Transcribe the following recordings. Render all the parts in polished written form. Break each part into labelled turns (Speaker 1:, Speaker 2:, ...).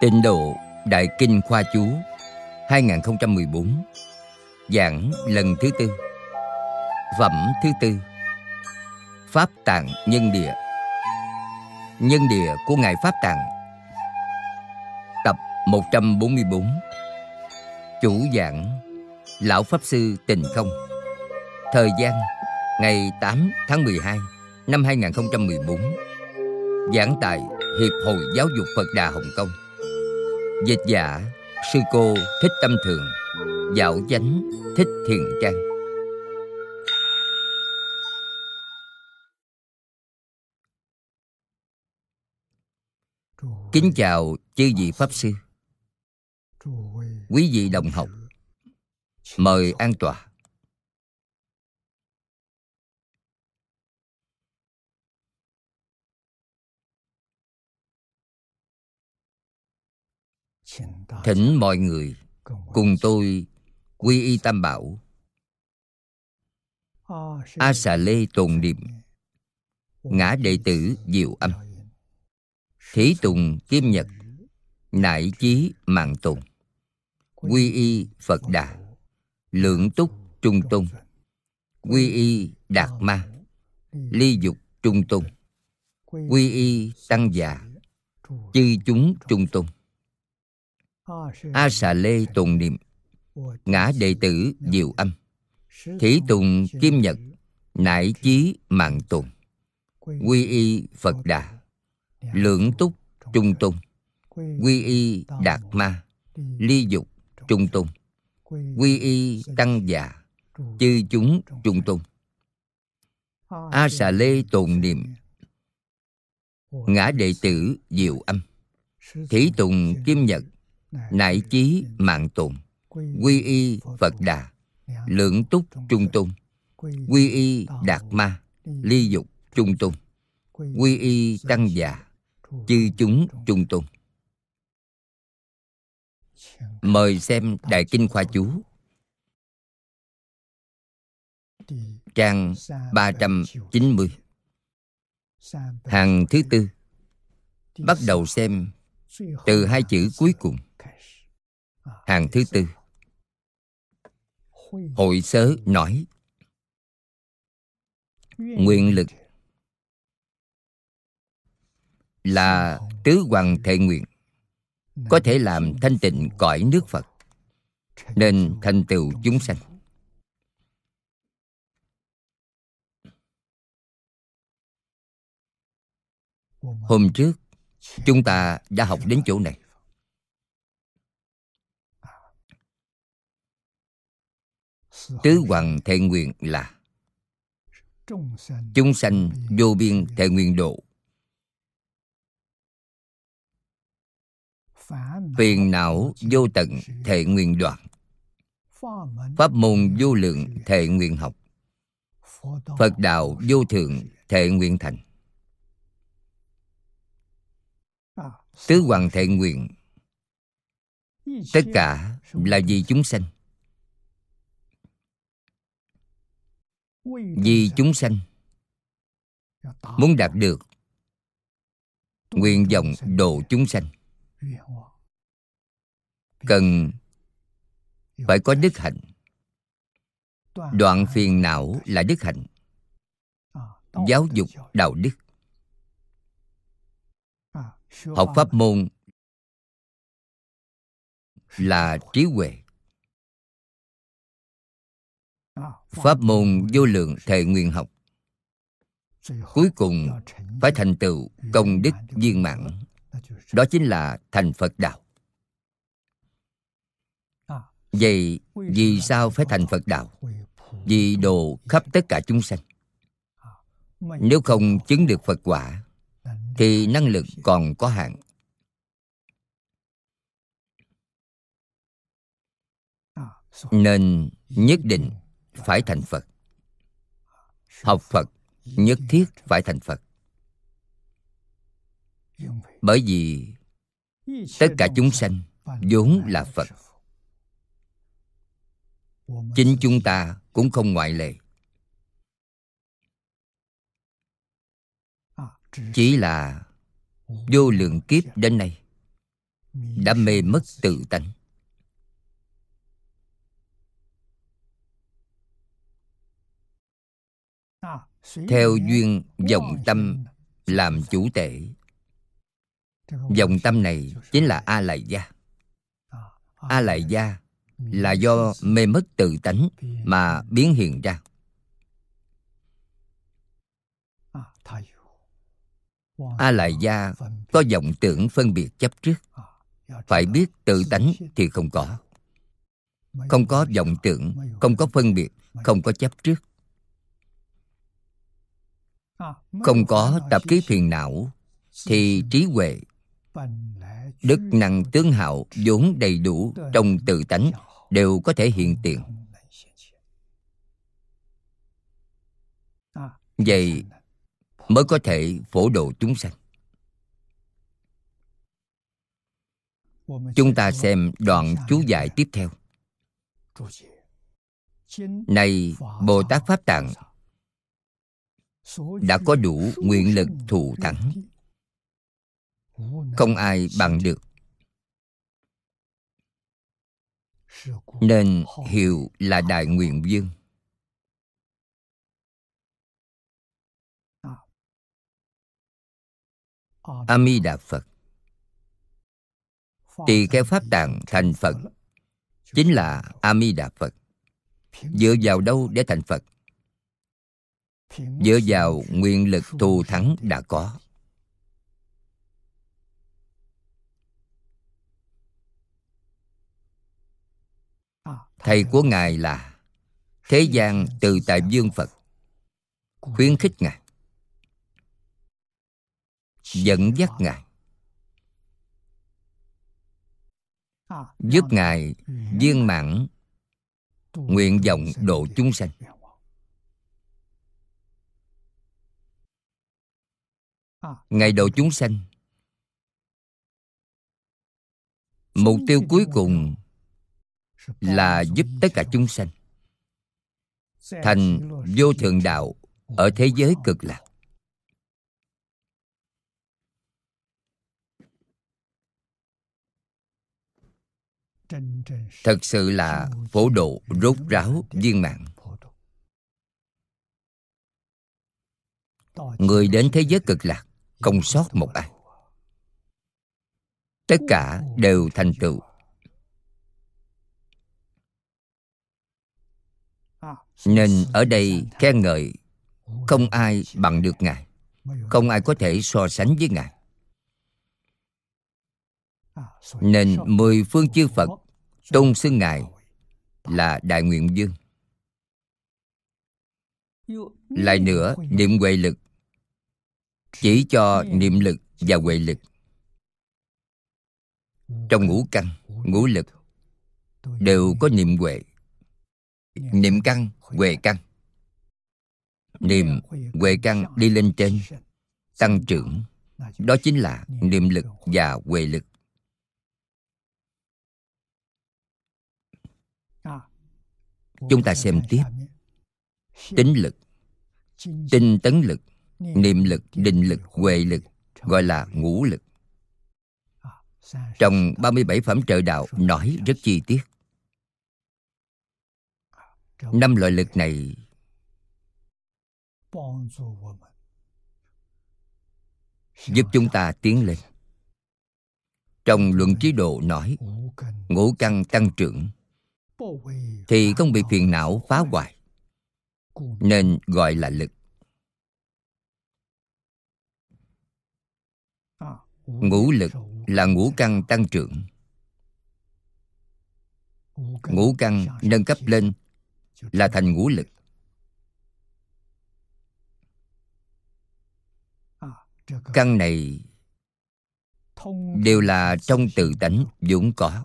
Speaker 1: Tịnh độ Đại Kinh Khoa Chú 2014. Giảng lần thứ tư. Phẩm thứ tư. Pháp Tạng Nhân Địa. Nhân địa của Ngài Pháp Tạng. Tập 144. Chủ giảng Lão Pháp Sư Tình Không. Thời gian ngày 8 tháng 12 năm 2014. Giảng tại Hiệp hội Giáo dục Phật Đà Hồng Kông. Dịch giả Sư cô Thích Tâm Thường, Dạo Chánh Thích Thiền Trang. Kính chào chư vị Pháp Sư, quý vị đồng học, mời an tọa. Thỉnh mọi người cùng tôi quy y Tam Bảo, A Xà Lê tồn niệm, ngã đệ tử Diệu Âm, thí tùng Kim Nhật, nại chí mạng tồn, quy y Phật Đà, lượng túc Trung Tôn, quy y Đạt Ma, ly dục Trung Tôn, quy y Tăng Già, chư chúng Trung Tôn. A Xà Lê tồn niệm, ngã đệ tử Diệu Âm, thí tùng Kim Nhật, nại chí mạng tồn, quy y Phật Đà, lượng túc Trung Tôn, quy y Đạt Ma, ly dục Trung Tôn, quy y Tăng Già, chư chúng Trung Tôn. A Xà Lê tồn niệm, ngã đệ tử Diệu Âm, thí tùng Kim Nhật, nại chí mạng tồn, quy y Phật Đà, lượng túc Trung Tôn, quy y Đạt Ma, ly dục Trung Tôn, quy y Tăng Già, chư chúng Trung Tôn. Mời xem Đại Kinh Khoa Chú, trang 390, hàng thứ tư. Bắt đầu xem từ hai chữ cuối cùng. Hàng thứ tư. Hội Sớ nói: nguyện lực là tứ hoằng thệ nguyện, có thể làm thanh tịnh cõi nước Phật, nên thành tựu chúng sanh. Hôm trước chúng ta đã học đến chỗ này. Tứ hoằng thệ nguyện là chúng sanh vô biên thệ nguyện độ, phiền não vô tận thệ nguyện đoạn, pháp môn vô lượng thệ nguyện học, Phật đạo vô thượng thệ nguyện thành. Tứ hoằng thệ nguyện tất cả là vì chúng sanh. Vì chúng sanh muốn đạt được nguyện vọng độ chúng sanh, cần phải có đức hạnh. Đoạn phiền não là đức hạnh, giáo dục đạo đức. Học pháp môn là trí huệ. Pháp môn vô lượng thệ nguyện học, cuối cùng phải thành tựu công đức viên mãn, đó chính là thành Phật đạo. Vậy vì sao phải thành Phật đạo? Vì độ khắp tất cả chúng sanh. Nếu không chứng được Phật quả thì năng lực còn có hạn. Nên nhất định phải thành Phật. Học Phật nhất thiết phải thành Phật. Bởi vì tất cả chúng sanh vốn là Phật. Chính chúng ta cũng không ngoại lệ. Chỉ là vô lượng kiếp đến nay đã mê mất tự tánh. Theo duyên vọng tâm làm chủ tể. Vọng tâm này chính là A Lại Gia. A Lại Gia là do mê mất tự tánh mà biến hiện ra. A Lại Gia có vọng tưởng phân biệt chấp trước. Phải biết tự tánh thì không có. Không có vọng tưởng, không có phân biệt, không có chấp trước. Không có tập khí phiền não thì trí huệ, đức năng tướng hạo vốn đầy đủ trong tự tánh đều có thể hiện tiền. Vậy mới có thể phổ độ chúng sanh. Chúng ta xem đoạn chú giải tiếp theo. Này Bồ Tát Pháp Tạng, đã có đủ nguyện lực thù thắng, không ai bằng được, nên hiệu là Đại Nguyện Vương. A Di Đà Phật. Tỳ kheo Pháp Tạng thành Phật chính là A Di Đà Phật. Dựa vào đâu để thành Phật? Dựa vào nguyện lực thù thắng đã có. Thầy của Ngài là Thế gian Tự Tại Vương Phật, khuyến khích Ngài, dẫn dắt Ngài, giúp Ngài viên mãn nguyện vọng độ chúng sanh. Ngài độ chúng sanh, mục tiêu cuối cùng là giúp tất cả chúng sanh thành vô thượng đạo ở thế giới cực lạc. Thật sự là phổ độ rốt ráo viên mãn. Người đến thế giới cực lạc không sót một ai, tất cả đều thành tựu. Nên ở đây khen ngợi không ai bằng được Ngài, không ai có thể so sánh với Ngài. Nên 10 phương chư Phật tôn xưng Ngài là Đại Nguyện Vương. Lại nữa, niệm huệ lực chỉ cho niệm lực và huệ lực. Trong ngũ căn, ngũ lực đều có niệm huệ. Niệm căn, huệ căn. Niệm huệ căn đi lên trên, tăng trưởng. Đó chính là niệm lực và huệ lực. Chúng ta xem tiếp. Tín lực, tinh tấn lực, niệm lực, định lực, huệ lực gọi là ngũ lực. Trong 37 phẩm trợ đạo nói rất chi tiết. 5 loại lực này giúp chúng ta tiến lên. Trong Luận Trí Độ nói ngũ căn tăng trưởng thì không bị phiền não phá hoại, nên gọi là lực. Ngũ lực là ngũ căn tăng trưởng. Ngũ căn nâng cấp lên là thành ngũ lực. Căn này đều là trong tự tánh vốn có.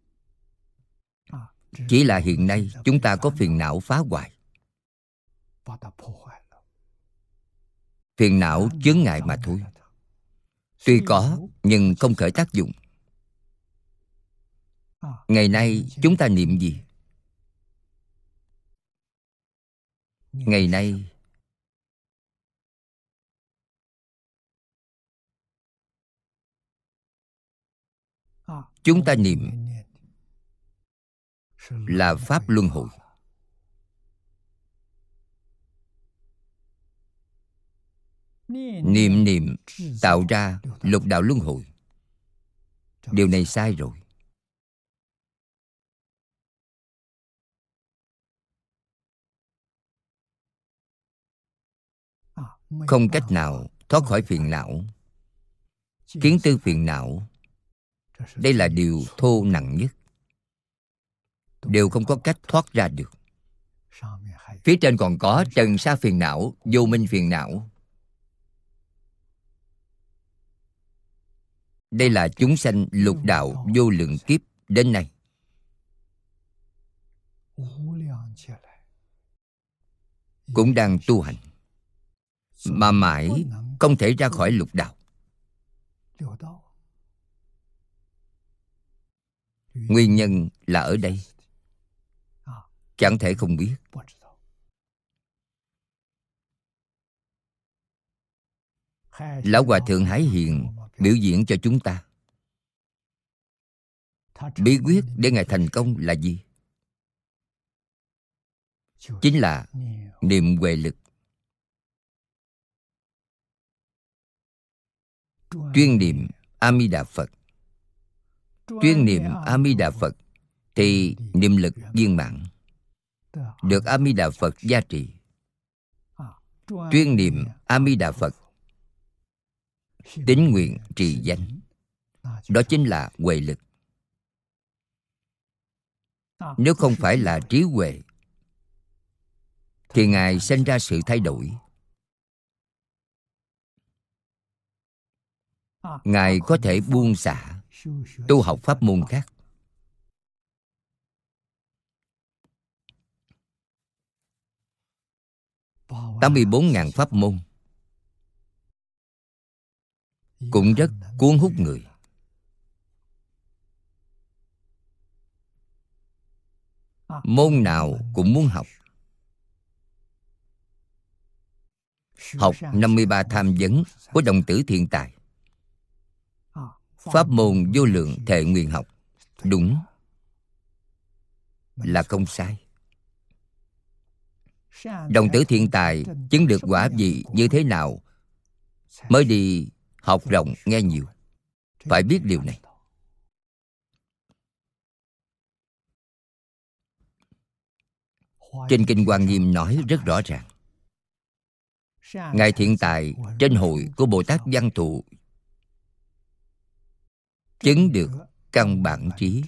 Speaker 1: Chỉ là hiện nay chúng ta có phiền não phá hoại. Phiền não chướng ngại mà thôi. Tuy có nhưng không khởi tác dụng. Ngày nay chúng ta niệm gì? Ngày nay Chúng ta niệm là pháp luân hồi. Niệm tạo ra lục đạo luân hồi. Điều này sai rồi. Không cách nào thoát khỏi phiền não. Kiến tư phiền não, đây là điều thô nặng nhất, đều không có cách thoát ra được. Phía trên còn có trần sa phiền não, vô minh phiền não. Đây là chúng sanh lục đạo vô lượng kiếp đến nay cũng đang tu hành, mà mãi không thể ra khỏi lục đạo. Nguyên nhân là ở đây, chẳng thể không biết. Lão Hòa Thượng Hải Hiền biểu diễn cho chúng ta. Bí quyết để Ngài thành công là gì? Chính là niệm huệ lực. Chuyên niệm A Di Đà Phật. Chuyên niệm A Di Đà Phật thì niệm lực viên mãn, được A Di Đà Phật gia trì. Chuyên niệm A Di Đà Phật, tín nguyện trì danh, đó chính là huệ lực. Nếu không phải là trí huệ thì Ngài sinh ra sự thay đổi. Ngài có thể buông xả, tu học pháp môn khác. Tám 84.000 pháp môn cũng rất cuốn hút người. Môn nào cũng muốn học. Học 53 tham vấn của Đồng Tử Thiện Tài. Pháp môn vô lượng thệ nguyện học, đúng là không sai. Đồng Tử Thiện Tài chứng được quả vị như thế nào mới đi học rộng nghe nhiều. Phải biết điều này. Trên Kinh Hoa Nghiêm nói rất rõ ràng. Ngài Thiện Tài trên hội của Bồ Tát Văn Thù chứng được căn bản trí.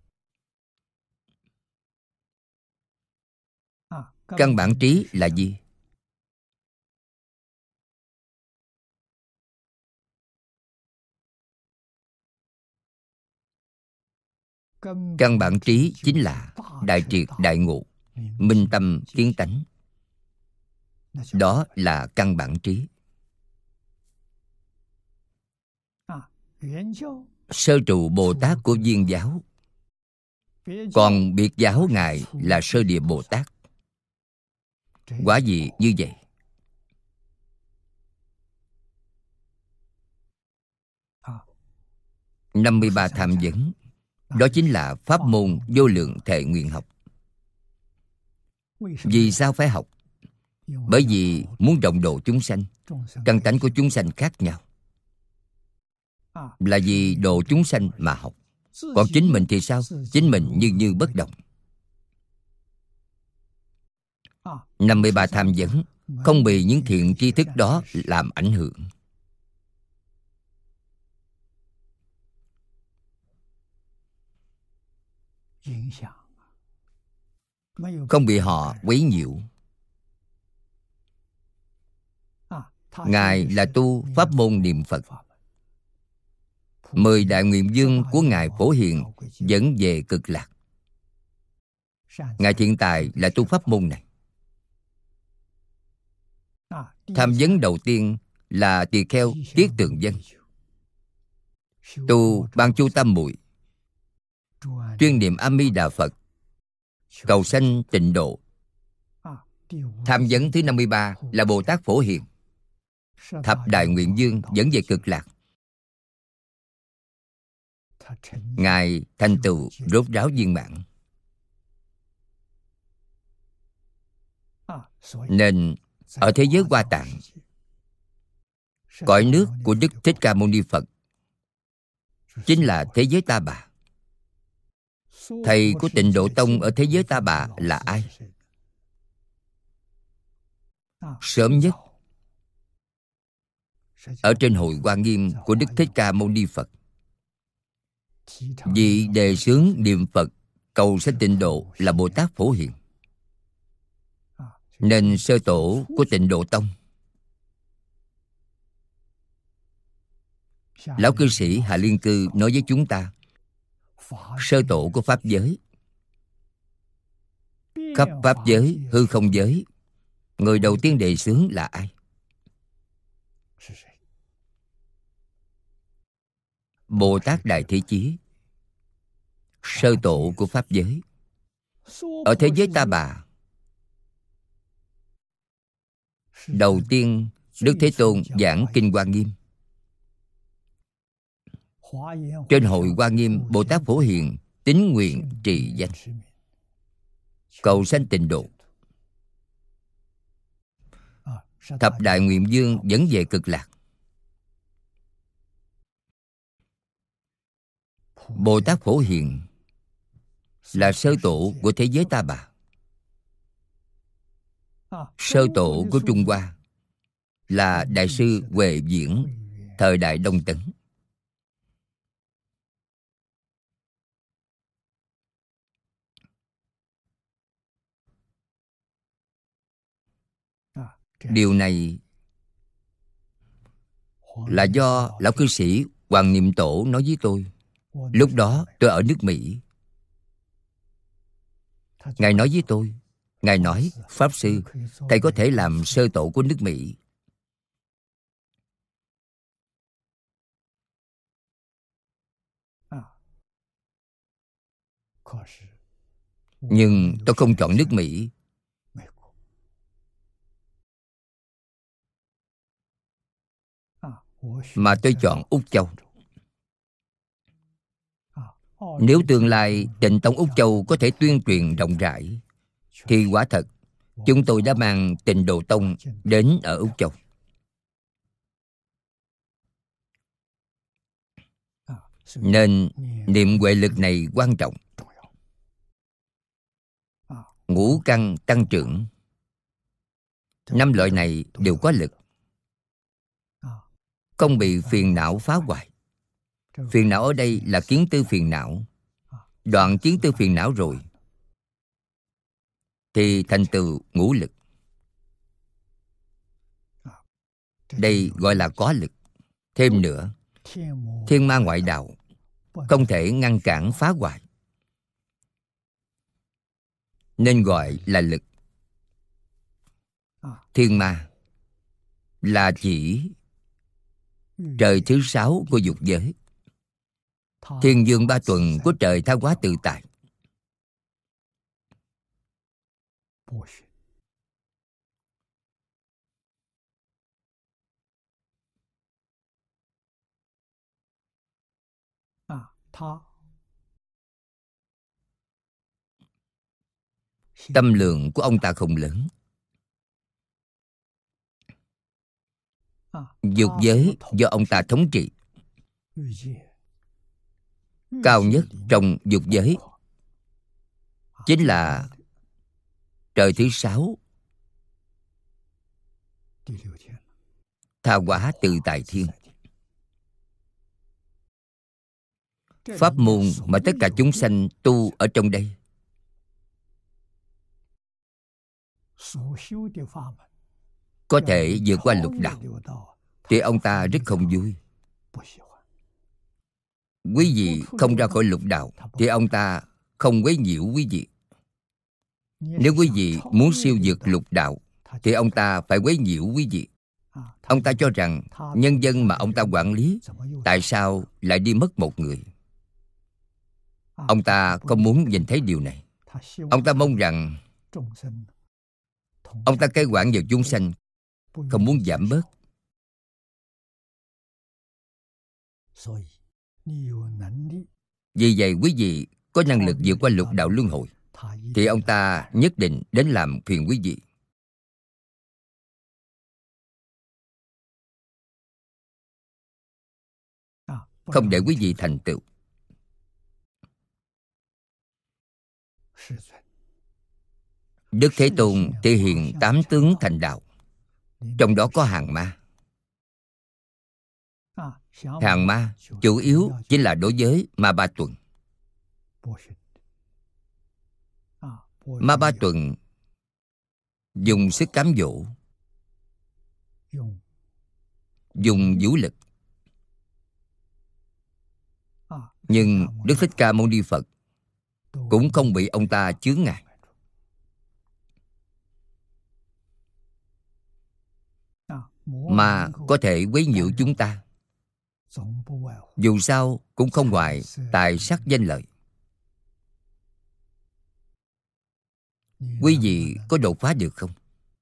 Speaker 1: Căn bản trí là gì? Căn bản trí chính là đại triệt đại ngộ, minh tâm kiến tánh. Đó là căn bản trí. Sơ trụ Bồ Tát của Viên giáo, còn biệt giáo Ngài là Sơ Địa Bồ Tát. Quả gì như vậy? – 53 tham vấn, đó chính là pháp môn vô lượng thệ nguyện học. Vì sao phải học? Bởi vì muốn độ độ chúng sanh. Căn tánh của chúng sanh khác nhau, là vì độ chúng sanh mà học. Còn chính mình thì sao? Chính mình như bất động. 53 tham vấn không bị những thiện tri thức đó làm ảnh hưởng. Không bị họ quấy nhiễu. Ngài là tu pháp môn niệm Phật. 10 đại nguyện vương của Ngài Phổ Hiền dẫn về Cực Lạc. Ngài Thiện Tài là tu pháp môn này. Tham vấn đầu tiên là tỳ kheo Tiết Tường Dân, tu Ban Chu Tam Muội, chuyên niệm A Di Đà Phật, cầu sanh tịnh độ. Tham vấn thứ 53 là Bồ Tát Phổ Hiền, thập đại nguyện vương dẫn về Cực Lạc. Ngài thành tựu rốt ráo viên mãn. Nên ở thế giới Hoa Tạng, cõi nước của Đức Thích Ca Mâu Ni Phật chính là thế giới Ta Bà. Thầy của Tịnh Độ Tông ở thế giới Ta Bà là ai? Sớm nhất ở trên hội Hoa Nghiêm của Đức Thích Ca Mâu Ni Phật, vị đề xướng niệm Phật cầu sanh tịnh độ là Bồ Tát Phổ Hiền. Nên sơ tổ của Tịnh Độ Tông, lão cư sĩ Hạ Liên Cư nói với chúng ta, sơ tổ của Pháp giới, khắp Pháp giới, hư không giới, người đầu tiên đề xướng là ai? Bồ Tát Đại Thế Chí, sơ tổ của Pháp giới. Ở thế giới Ta Bà, đầu tiên Đức Thế Tôn giảng Kinh Hoa Nghiêm. Trên hội Hoa Nghiêm, Bồ Tát Phổ Hiền tín nguyện trì danh, cầu sanh tịnh độ. Thập đại nguyện vương dẫn về Cực Lạc. Bồ Tát Phổ Hiền là sơ tổ của thế giới Ta Bà. Sơ tổ của Trung Hoa là Đại sư Huệ Viễn thời đại Đông Tấn. Điều này là do lão cư sĩ Hoàng Niệm Tổ nói với tôi. Lúc đó tôi ở nước Mỹ. Ngài nói với tôi, Ngài nói, Pháp Sư, thầy có thể làm sơ tổ của nước Mỹ. Nhưng tôi không chọn nước Mỹ. Mà tôi chọn Úc Châu. Nếu tương lai Tịnh Tông Úc Châu có thể tuyên truyền rộng rãi, thì quả thật chúng tôi đã mang Tịnh Độ Tông đến ở Úc Châu. Nên niệm huệ lực này quan trọng. Ngũ căn tăng trưởng, 5 loại này đều có lực, không bị phiền não phá hoại. Phiền não ở đây là kiến tư phiền não. Đoạn kiến tư phiền não rồi thì thành tựu ngũ lực. Đây gọi là có lực. Thêm nữa, thiên ma ngoại đạo không thể ngăn cản phá hoại, nên gọi là lực. Thiên ma là chỉ trời thứ 6 của dục giới, thiên dương 3 tuần của trời Tha Hóa Tự Tại. Tâm lượng của ông ta không lớn. Dục giới do ông ta thống trị. Cao nhất trong dục giới chính là trời thứ 6, Tha Hóa Tự Tại Thiên. Pháp môn mà tất cả chúng sanh tu ở trong đây, có thể vượt qua lục đạo, thì ông ta rất không vui. Quý vị không ra khỏi lục đạo thì ông ta không quấy nhiễu quý vị. Nếu quý vị muốn siêu vượt lục đạo thì ông ta phải quấy nhiễu quý vị. Ông ta cho rằng nhân dân mà ông ta quản lý, tại sao lại đi mất một người? Ông ta không muốn nhìn thấy điều này. Ông ta mong rằng ông ta cai quản vào chúng sanh, không muốn giảm bớt. Vì vậy quý vị có năng lực vượt qua lục đạo luân hồi, thì ông ta nhất định đến làm phiền quý vị. Không để quý vị thành tựu. Đức Thế Tôn thể hiện 8 tướng thành đạo, trong đó có hàng ma. Hàng ma chủ yếu chính là đối với Ma Ba Tuần. Ma Ba Tuần dùng sức cám dỗ, dùng vũ lực. Nhưng Đức Thích Ca Mâu Ni Phật cũng không bị ông ta chướng ngại. Mà có thể quấy nhiễu chúng ta, dù sao cũng không ngoài tài sắc danh lợi. Quý vị có đột phá được không?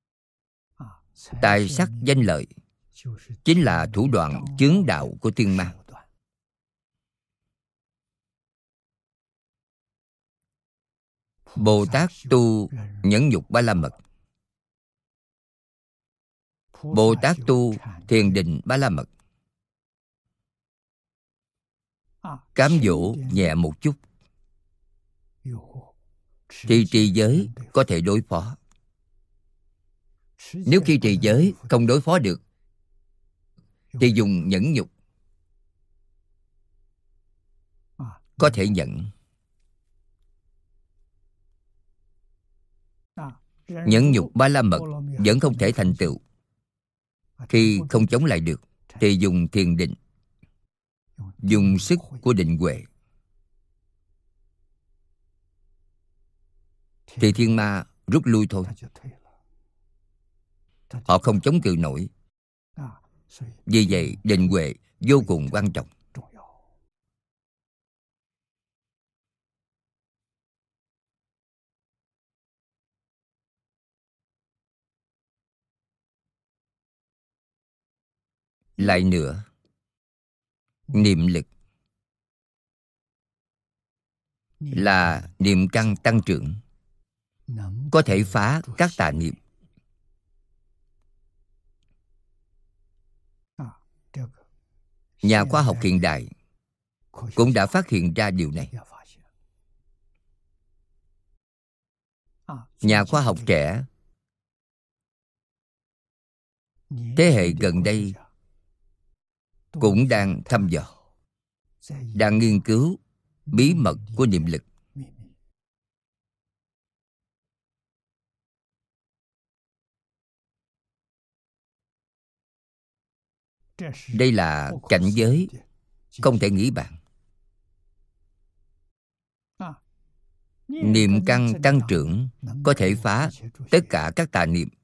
Speaker 1: Tài sắc danh lợi chính là thủ đoạn chướng đạo của thiên ma. Bồ Tát tu nhẫn nhục ba la mật, Bồ Tát tu thiền định ba la mật, cám dỗ nhẹ một chút thì trì giới có thể đối phó. Nếu khi trì giới không đối phó được thì dùng nhẫn nhục, có thể nhẫn. Nhẫn nhục ba la mật vẫn không thể thành tựu. Khi không chống lại được thì dùng thiền định, dùng sức của định huệ, thì thiên ma rút lui thôi. Họ không chống cự nổi. Vì vậy định huệ vô cùng quan trọng. Lại nữa, niệm lực là niệm căn tăng trưởng, có thể phá các tà niệm. Nhà khoa học hiện đại cũng đã phát hiện ra điều này. Nhà khoa học trẻ thế hệ gần đây cũng đang thăm dò, đang nghiên cứu bí mật của niệm lực. Đây là cảnh giới không thể nghĩ bàn. Niệm căn tăng trưởng có thể phá tất cả các tà niệm.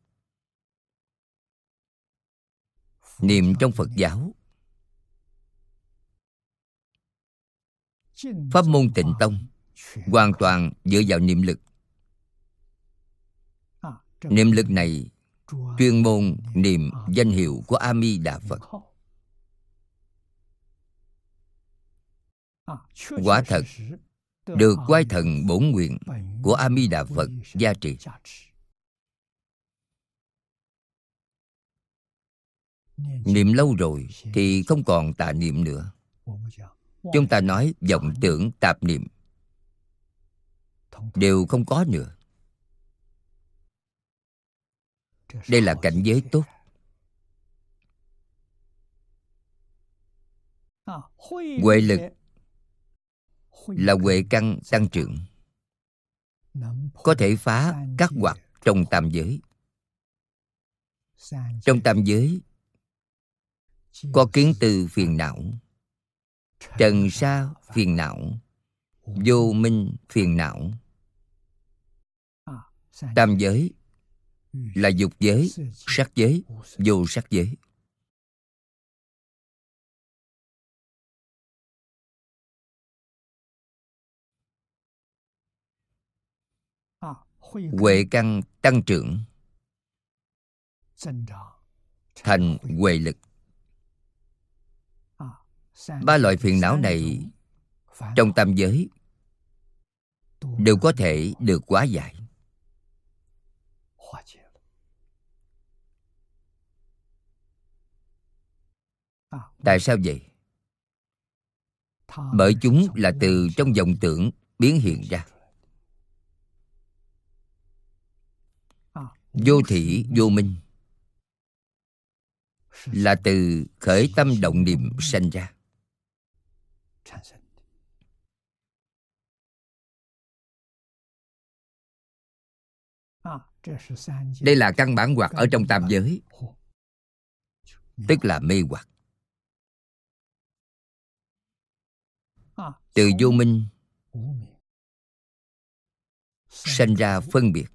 Speaker 1: Niệm trong Phật giáo, pháp môn Tịnh Tông hoàn toàn dựa vào niệm lực. Niệm lực này chuyên môn niệm danh hiệu của A Di Đà Phật. Quả thật được Quái Thần Bổn Nguyện của A Di Đà Phật gia trì. Niệm lâu rồi thì không còn tà niệm nữa. Chúng ta nói vọng tưởng tạp niệm đều không có nữa. Đây là cảnh giới tốt. Huệ lực là huệ căn tăng trưởng, có thể phá các hoặc trong tam giới. Trong tam giới có kiến tư phiền não, trần sa phiền não, vô minh phiền não. Tam giới là dục giới, sắc giới, vô sắc giới. Huệ căn tăng trưởng thành huệ lực. Ba loại phiền não này trong tam giới đều có thể được hóa giải. Tại sao vậy? Bởi chúng là từ trong vọng tưởng biến hiện ra. Vô thỉ vô minh là từ khởi tâm động niệm sanh ra. Đây là căn bản hoặc ở trong tam giới, tức là mê hoặc. Từ vô minh sanh ra phân biệt,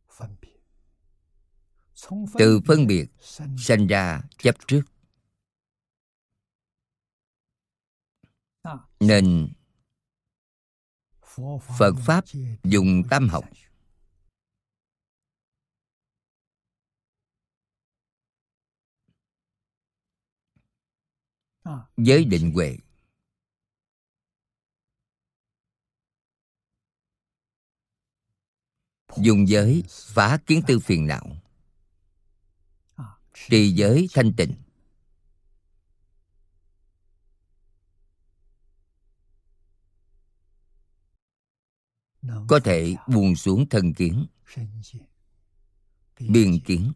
Speaker 1: từ phân biệt sanh ra chấp trước. Nên Phật Pháp dùng tam học. Giới định huệ, dùng giới phá kiến tư phiền não, trì giới thanh tịnh, có thể buông xuống thân kiến, biên kiến.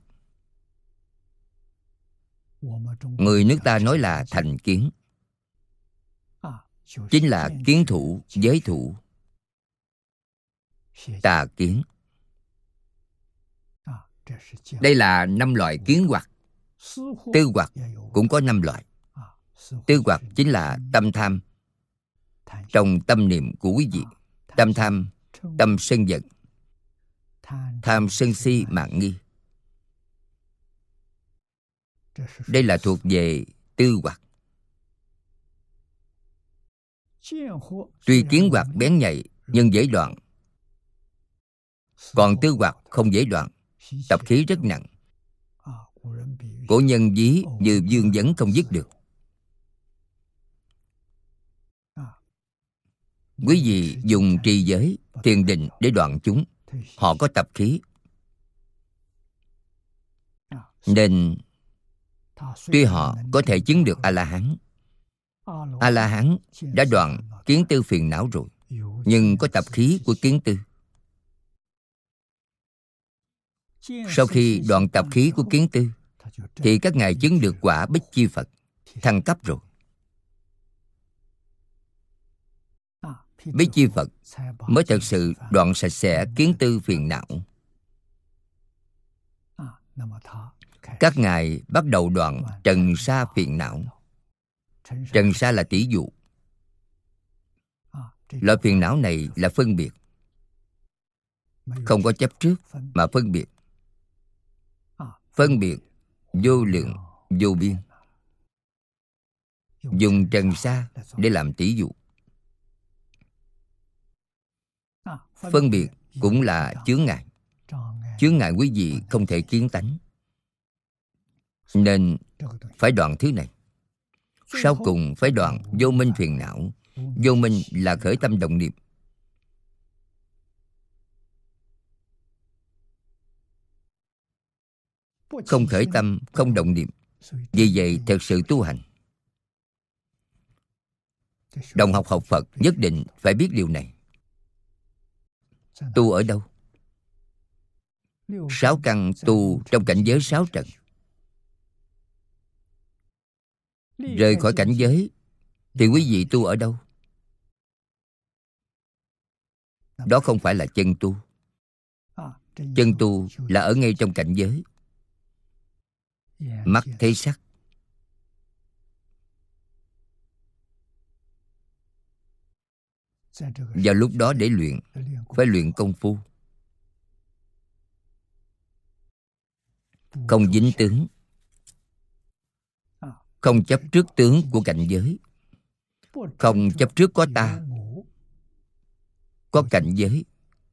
Speaker 1: Người nước ta nói là thành kiến, chính là kiến thủ, giới thủ, tà kiến. Đây là 5 loại kiến hoặc. Tư hoặc cũng có 5 loại. Tư hoặc chính là tâm tham trong tâm niệm của quý vị. Tâm tham, tâm sân giận, tham sân si mạn nghi. Đây là thuộc về tư hoặc. Tuy kiến hoặc bén nhạy nhưng dễ đoạn, còn tư hoặc không dễ đoạn, tập khí rất nặng. Cổ nhân ví như vương vấn không dứt được. Quý vị dùng trì giới, thiền định để đoạn chúng, họ có tập khí. Nên tuy họ có thể chứng được A-la-hán, A-la-hán đã đoạn kiến tư phiền não rồi, nhưng có tập khí của kiến tư. Sau khi đoạn tập khí của kiến tư, thì các ngài chứng được quả Bích Chi Phật, thăng cấp rồi. Bích Chi Phật mới thật sự đoạn sạch sẽ kiến tư phiền não. Các ngài bắt đầu đoạn trần sa phiền não. Trần sa là tỷ dụ. Loại phiền não này là phân biệt. Không có chấp trước mà phân biệt. Phân biệt vô lượng, vô biên. Dùng trần sa để làm tỷ dụ. Phân biệt cũng là chướng ngại. Chướng ngại quý vị không thể kiến tánh, nên phải đoạn thứ này. Sau cùng phải đoạn vô minh phiền não. Vô minh là khởi tâm động niệm. Không khởi tâm, không động niệm, vì vậy thật sự tu hành. Đồng học học Phật nhất định phải biết điều này. Tu ở đâu? 6 căn tu trong cảnh giới 6 trần. Rời khỏi cảnh giới thì quý vị tu ở đâu? Đó không phải là chân tu. Chân tu là ở ngay trong cảnh giới. Mắt thấy sắc, vào lúc đó để luyện, phải luyện công phu. Không dính tướng, không chấp trước tướng của cảnh giới, không chấp trước có ta, có cảnh giới.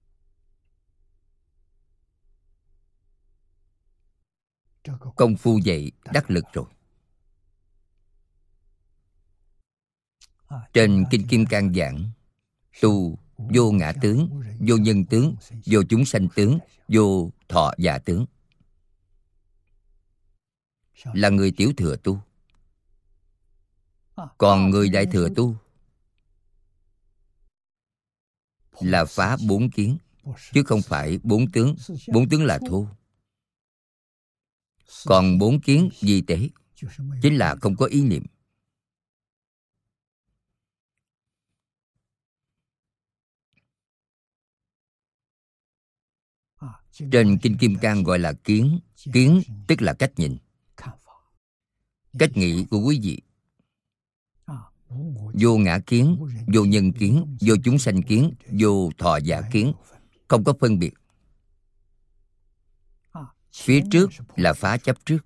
Speaker 1: Công phu vậy đắc lực rồi. Trên Kinh Kim Cang giảng tu vô ngã tướng, vô nhân tướng, vô chúng sanh tướng, vô thọ giả tướng, là người tiểu thừa tu. Còn người đại thừa tu là phá bốn kiến, chứ không phải bốn tướng. Bốn tướng là thô. Còn bốn kiến vi tế chính là không có ý niệm. Trên Kinh Kim Cang gọi là kiến. Kiến tức là cách nhìn, cách nghĩ của quý vị. Vô ngã kiến, vô nhân kiến, vô chúng sanh kiến, vô thọ giả kiến, không có phân biệt. Phía trước là phá chấp trước.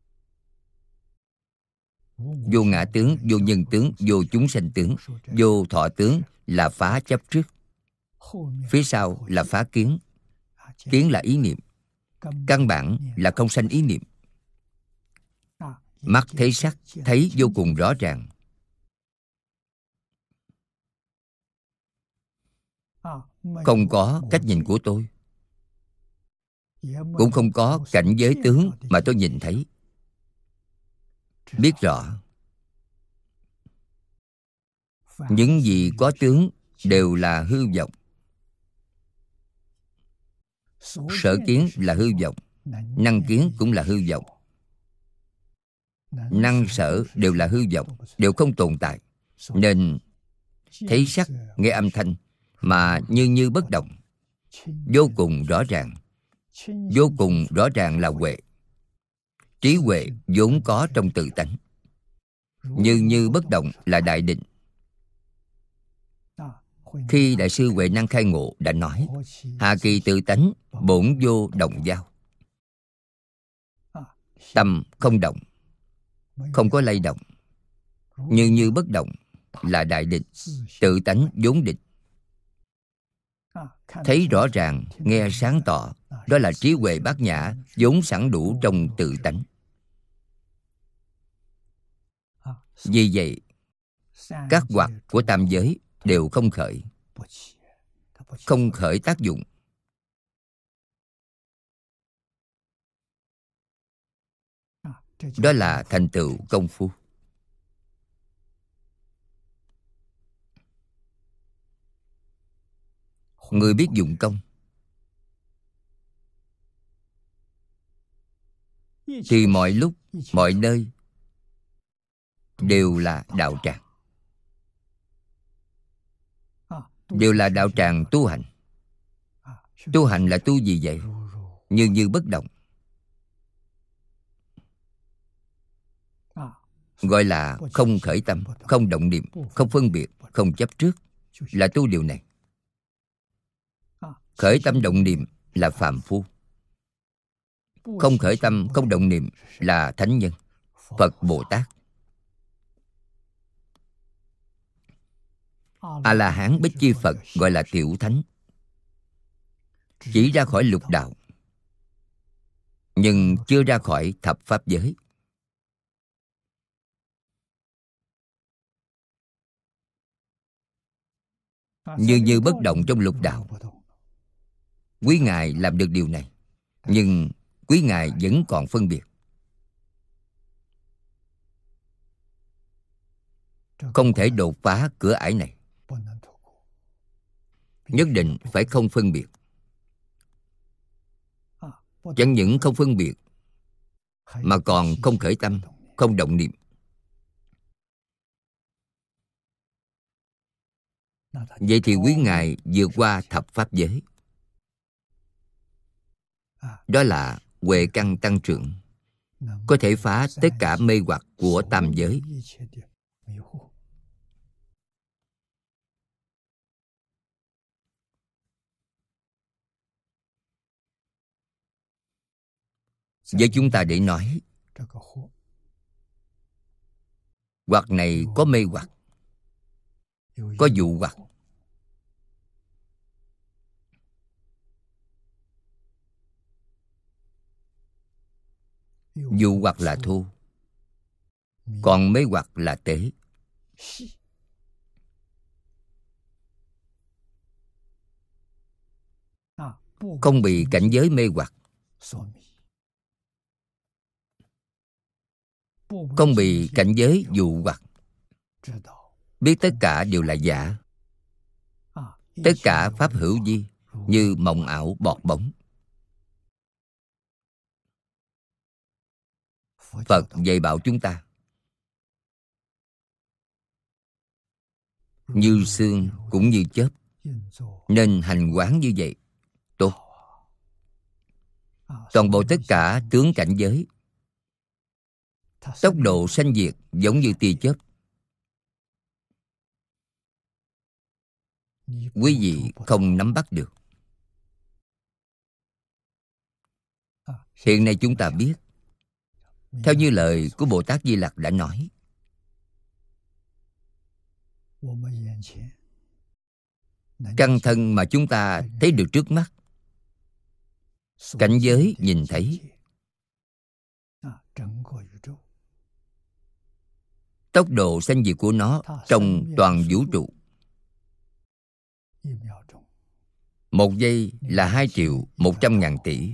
Speaker 1: Vô ngã tướng, vô nhân tướng, vô chúng sanh tướng, vô thọ tướng là phá chấp trước. Phía sau là phá kiến. Kiến là ý niệm. Căn bản là không sanh ý niệm. Mắt thấy sắc, thấy vô cùng rõ ràng. Không có cách nhìn của tôi, cũng không có cảnh giới tướng mà tôi nhìn thấy. Biết rõ những gì có tướng đều là hư vọng. Sở kiến là hư vọng, năng kiến cũng là hư vọng. Năng sở đều là hư vọng, đều không tồn tại. Nên thấy sắc, nghe âm thanh mà như bất động, vô cùng rõ ràng. Vô cùng rõ ràng là huệ. Trí huệ vốn có trong tự tánh. Như bất động là đại định. Khi Đại sư Huệ Năng khai ngộ đã nói: Hà kỳ tự tánh, bổn vô động giao. Tâm không động, không có lay động. Như bất động là đại định, tự tánh vốn định. Thấy rõ ràng, nghe sáng tỏ, đó là trí huệ bát nhã vốn sẵn đủ trong tự tánh. Vì vậy, các hoặc của tam giới đều không khởi, không khởi tác dụng. Đó là thành tựu công phu. Người biết dụng công thì mọi lúc, mọi nơi đều là đạo tràng. Đều là đạo tràng tu hành. Tu hành là tu gì vậy? Như bất động. Gọi là không khởi tâm, không động niệm, không phân biệt, không chấp trước, là tu điều này. Khởi tâm động niệm là phàm phu. Không khởi tâm, không động niệm là thánh nhân, Phật Bồ Tát. A-la-hán Bích Chi Phật gọi là tiểu thánh, chỉ ra khỏi lục đạo, nhưng chưa ra khỏi thập pháp giới. Như bất động trong lục đạo. Quý ngài làm được điều này, nhưng quý ngài vẫn còn phân biệt. Không thể đột phá cửa ải này. Nhất định phải không phân biệt. Chẳng những không phân biệt, mà còn không khởi tâm, không động niệm. Vậy thì quý ngài vượt qua thập pháp giới. Đó là huệ căn tăng trưởng, có thể phá tất cả mê hoặc của tam giới. Với chúng ta để nói, hoặc này có mê hoặc, có dụ hoặc. Dụ hoặc là thô, còn mê hoặc là tế. không bị cảnh giới mê hoặc, không bị cảnh giới dụ hoặc, biết tất cả đều là giả, tất cả pháp hữu vi, như mộng ảo bọt bóng. Phật dạy bảo chúng ta như sương cũng như chớp, nên hành quán như vậy tốt. Toàn bộ tất cả tướng cảnh giới, tốc độ sanh diệt giống như tia chớp. Quý vị không nắm bắt được. Hiện nay chúng ta biết, theo như lời của Bồ Tát Di Lặc đã nói, căn thân mà chúng ta thấy được trước mắt, cảnh giới nhìn thấy, tốc độ sanh diệt của nó trong toàn vũ trụ, 1 giây là 2.100.000 tỷ.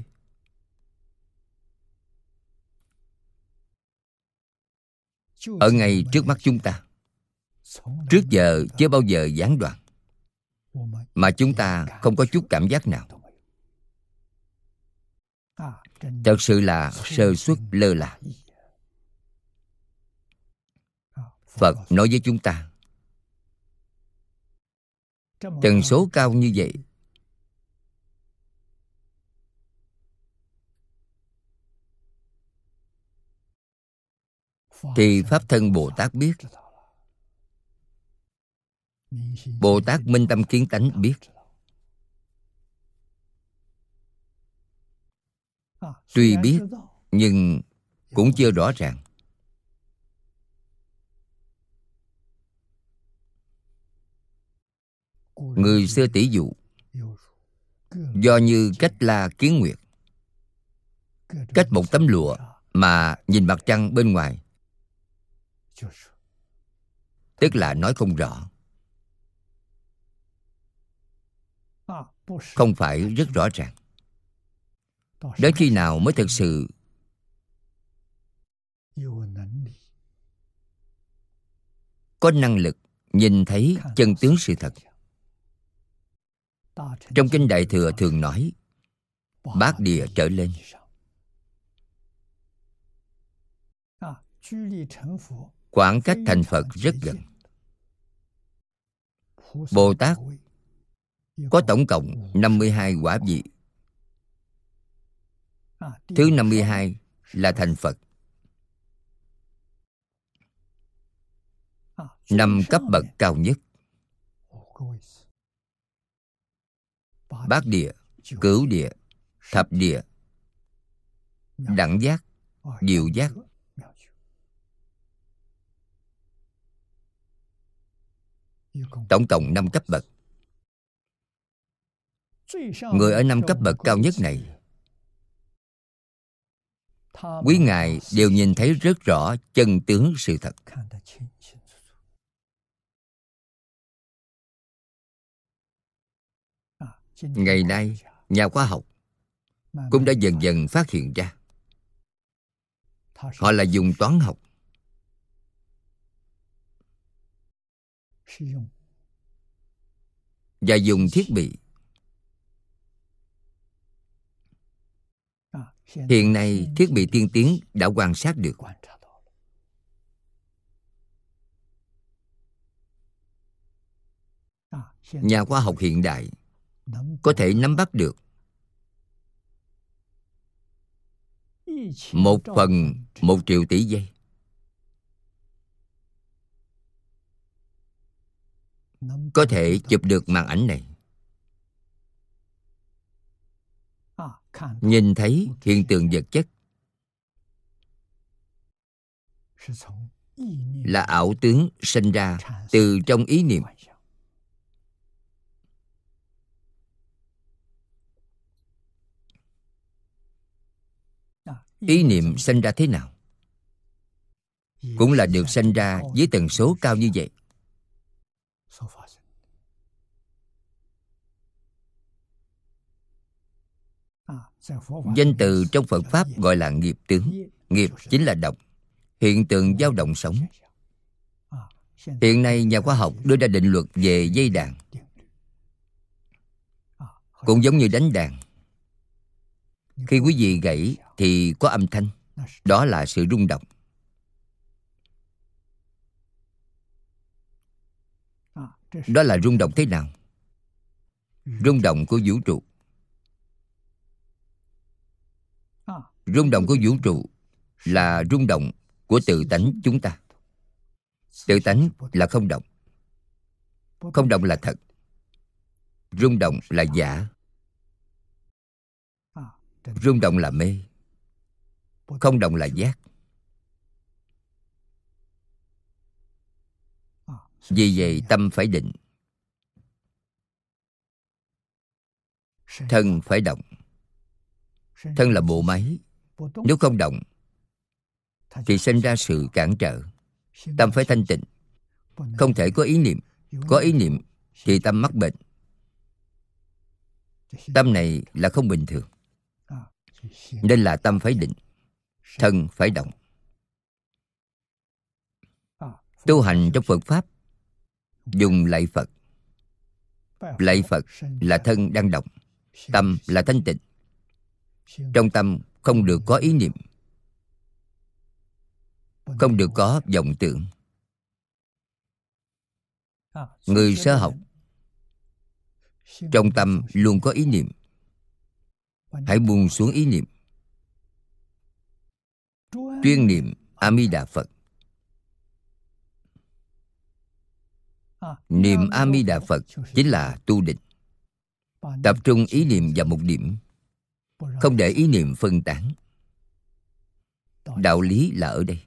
Speaker 1: Ở ngay trước mắt chúng ta, trước giờ chưa bao giờ gián đoạn, mà chúng ta không có chút cảm giác nào. Thật sự là sơ suất lơ là. Phật nói với chúng ta, tần số cao như vậy, thì Pháp Thân Bồ Tát biết, Bồ Tát Minh Tâm Kiến Tánh biết. Tuy biết, nhưng cũng chưa rõ ràng. Người xưa tỷ dụ, do như cách La Kiến Nguyệt, cách một tấm lụa mà nhìn mặt trăng bên ngoài, tức là nói không rõ, không phải rất rõ ràng. Đến khi nào mới thực sự có năng lực nhìn thấy chân tướng sự thật? Trong Kinh Đại Thừa thường nói, bát địa trở lên. Khoảng cách thành Phật rất gần. Bồ Tát có tổng cộng 52 quả vị. Thứ 52 là thành Phật. 5 cấp bậc cao nhất: bát địa, cửu địa, thập địa, đẳng giác, diệu giác. Tổng cộng 5 cấp bậc. Người ở 5 cấp bậc cao nhất này, quý ngài đều nhìn thấy rất rõ chân tướng sự thật. Ngày nay, nhà khoa học cũng đã dần dần phát hiện ra. Họ là dùng toán học, và dùng thiết bị. Hiện nay, thiết bị tiên tiến đã quan sát được. Nhà khoa học hiện đại có thể nắm bắt được 1/1 triệu tỷ giây. Có thể chụp được màn ảnh này, nhìn thấy hiện tượng vật chất, là ảo tướng sinh ra từ trong ý niệm. Ý niệm sinh ra thế nào? Cũng là được sinh ra với tần số cao như vậy. Danh từ trong Phật Pháp gọi là nghiệp tướng. Nghiệp chính là động, hiện tượng dao động sống. Hiện nay nhà khoa học đưa ra định luật về dây đàn. Cũng giống như đánh đàn. Khi quý vị gãy thì có âm thanh. Đó là sự rung động. Đó là rung động thế nào? Rung động của vũ trụ. Rung động của vũ trụ là rung động của tự tánh chúng ta. Tự tánh là không động. Không động là thật. Rung động là giả. Rung động là mê. Không động là giác. Vì vậy tâm phải định. Thân phải động. Thân là bộ máy. Nếu không động thì sinh ra sự cản trở. Tâm phải thanh tịnh. Không thể có ý niệm. Có ý niệm thì tâm mắc bệnh. Tâm này là không bình thường. Nên là tâm phải định. Thân phải động. Tu hành trong Phật Pháp dùng lạy Phật. Lạy Phật là thân đang động. Tâm là thanh tịnh. Trong tâm không được có ý niệm. Không được có vọng tưởng. Người sơ học trong tâm luôn có ý niệm. Hãy buông xuống ý niệm. Chuyên niệm A Di Đà Phật. Niệm A Di Đà Phật chính là tu định. Tập trung ý niệm vào một điểm, không để ý niệm phân tán. Đạo lý là ở đây.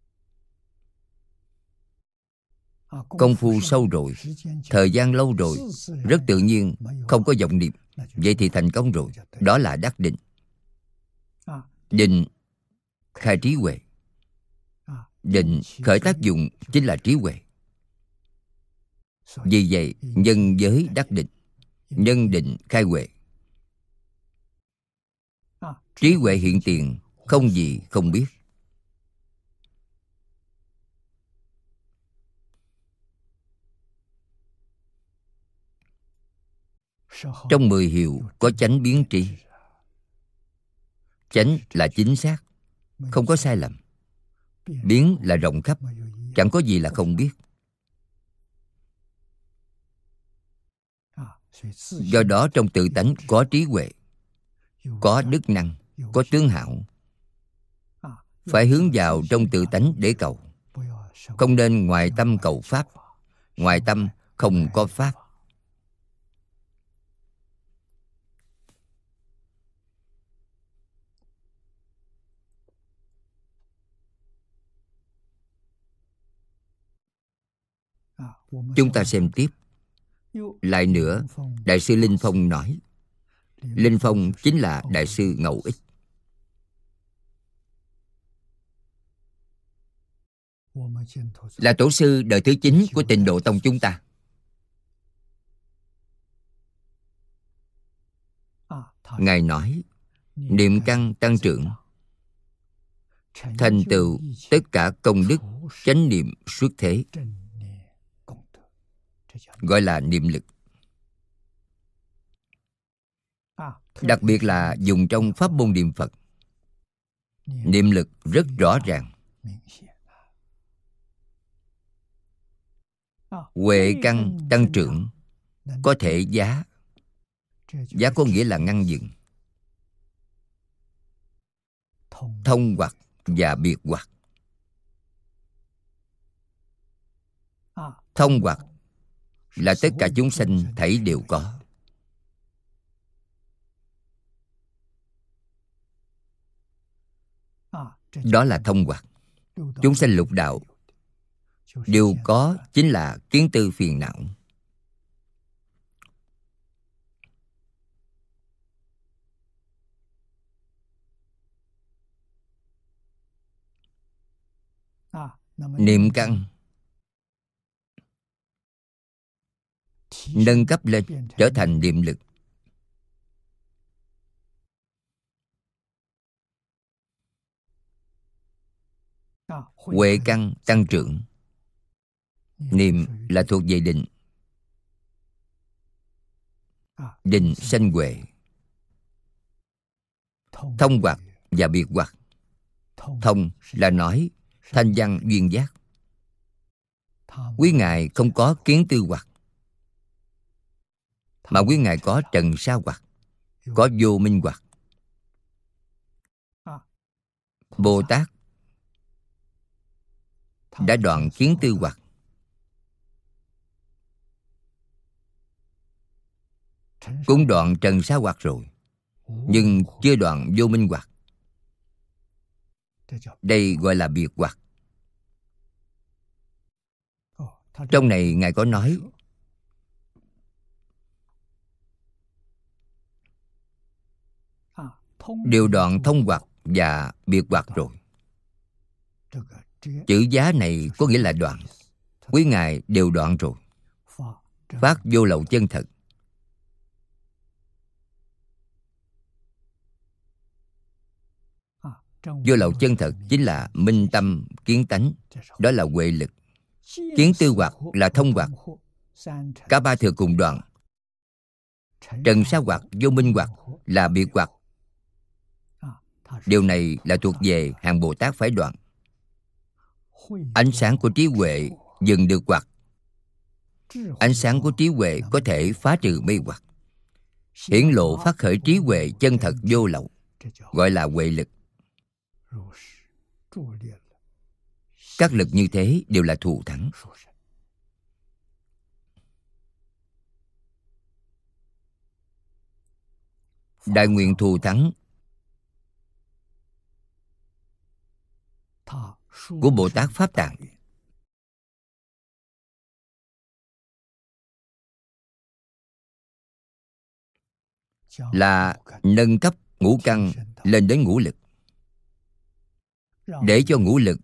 Speaker 1: Công phu sâu rồi, thời gian lâu rồi, rất tự nhiên, không có vọng niệm. Vậy thì thành công rồi. Đó là đắc định. Định khai trí huệ. Định khởi tác dụng chính là trí huệ. Vì vậy nhân giới đắc định. Nhân định khai huệ. Trí huệ hiện tiền, không gì không biết. Trong 10 hiệu có chánh biến tri. Chánh là chính xác, không có sai lầm. Biến là rộng khắp, chẳng có gì là không biết. Do đó trong tự tánh có trí huệ, có đức năng, có tướng hảo. Phải hướng vào trong tự tánh để cầu. Không nên ngoài tâm cầu pháp. Ngoài tâm không có pháp. Chúng ta xem tiếp. Lại nữa, Đại sư Linh Phong nói. Linh Phong chính là Đại sư Ngẫu Ích. Là tổ sư đời thứ 9 của Tịnh Độ Tông chúng ta. Ngài nói, niệm căn tăng trưởng, thành tựu tất cả công đức, chánh niệm xuất thế, gọi là niệm lực. Đặc biệt là dùng trong pháp môn niệm Phật, niệm lực rất rõ ràng. Huệ căn tăng trưởng, có thể giá. Giá có nghĩa là ngăn dừng. Thông hoặc và biệt hoặc. Thông hoặc là tất cả chúng sanh thảy đều có. Đó là thông hoặc. Chúng sanh lục đạo đều có, chính là kiến tư phiền não. Niệm căn nâng cấp lên trở thành niệm lực. Huệ căn tăng trưởng. Niệm là thuộc về định. Định sanh huệ. Thông hoặc và biệt hoặc. Thông là nói thanh văn duyên giác. Quý ngài không có kiến tư hoặc, mà quý ngài có trần sa hoặc, có vô minh hoặc. Bồ Tát đã đoạn kiến tư hoặc, cũng đoạn trần sa hoặc rồi, nhưng chưa đoạn vô minh hoặc. Đây gọi là biệt hoặc. Trong này ngài có nói đều đoạn thông hoặc và biệt hoặc rồi. Chữ giá này có nghĩa là đoạn. Quý ngài đều đoạn rồi. Phát vô lậu chân thật. Vô lậu chân thật chính là minh tâm kiến tánh. Đó là huệ lực. Kiến tư hoặc là thông hoặc. Cả ba thừa cùng đoạn. Trần sa hoặc, vô minh hoặc là biệt hoặc. Điều này là thuộc về hàng Bồ Tát phải đoạn. Ánh sáng của trí huệ dừng được hoặc. Ánh sáng của trí huệ có thể phá trừ mê hoặc, hiển lộ phát khởi trí huệ chân thật vô lậu, gọi là huệ lực. Các lực như thế đều là thù thắng. Đại nguyện thù thắng của Bồ Tát Pháp Tạng là nâng cấp ngũ căn lên đến ngũ lực, để cho ngũ lực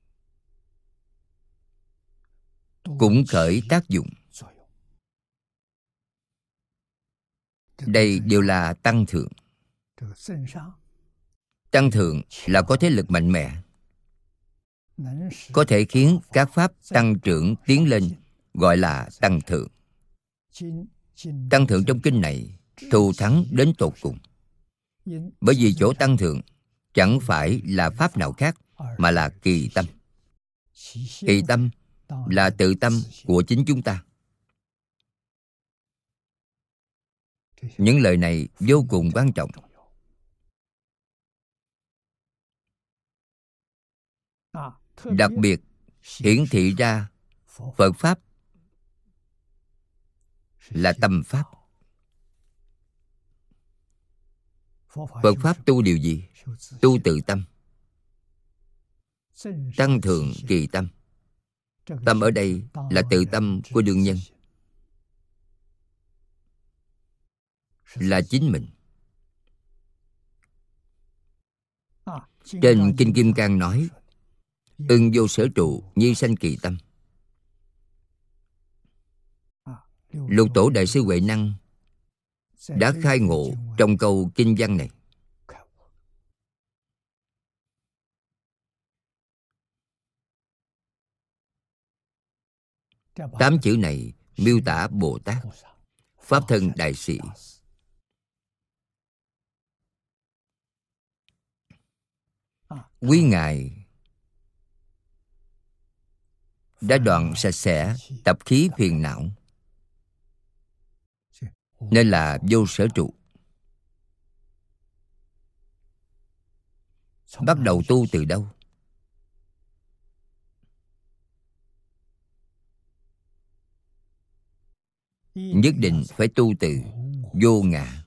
Speaker 1: cũng khởi tác dụng. Đây đều là tăng thượng. Tăng thượng là có thế lực mạnh mẽ, có thể khiến các pháp tăng trưởng tiến lên, gọi là tăng thượng. Tăng thượng trong kinh này thù thắng đến tột cùng. Bởi vì chỗ tăng thượng chẳng phải là pháp nào khác, mà là kỳ tâm. Kỳ tâm là tự tâm của chính chúng ta. Những lời này vô cùng quan trọng. Đặc biệt hiển thị ra Phật Pháp là tâm Pháp. Phật Pháp tu điều gì? Tu tự tâm. Tăng thượng kỳ tâm. Tâm ở đây là tự tâm của đương nhân, là chính mình. Trên Kinh Kim Cang nói: ưng vô sở trụ, nhi sanh kỳ tâm. Lục Tổ Đại sư Huệ Năng đã khai ngộ trong câu kinh văn này. Tám chữ này miêu tả Bồ Tát, Pháp thân đại sĩ. Quý ngài đã đoạn sạch sẽ tập khí phiền não, nên là vô sở trụ. Bắt đầu tu từ đâu? Nhất định phải tu từ vô ngã.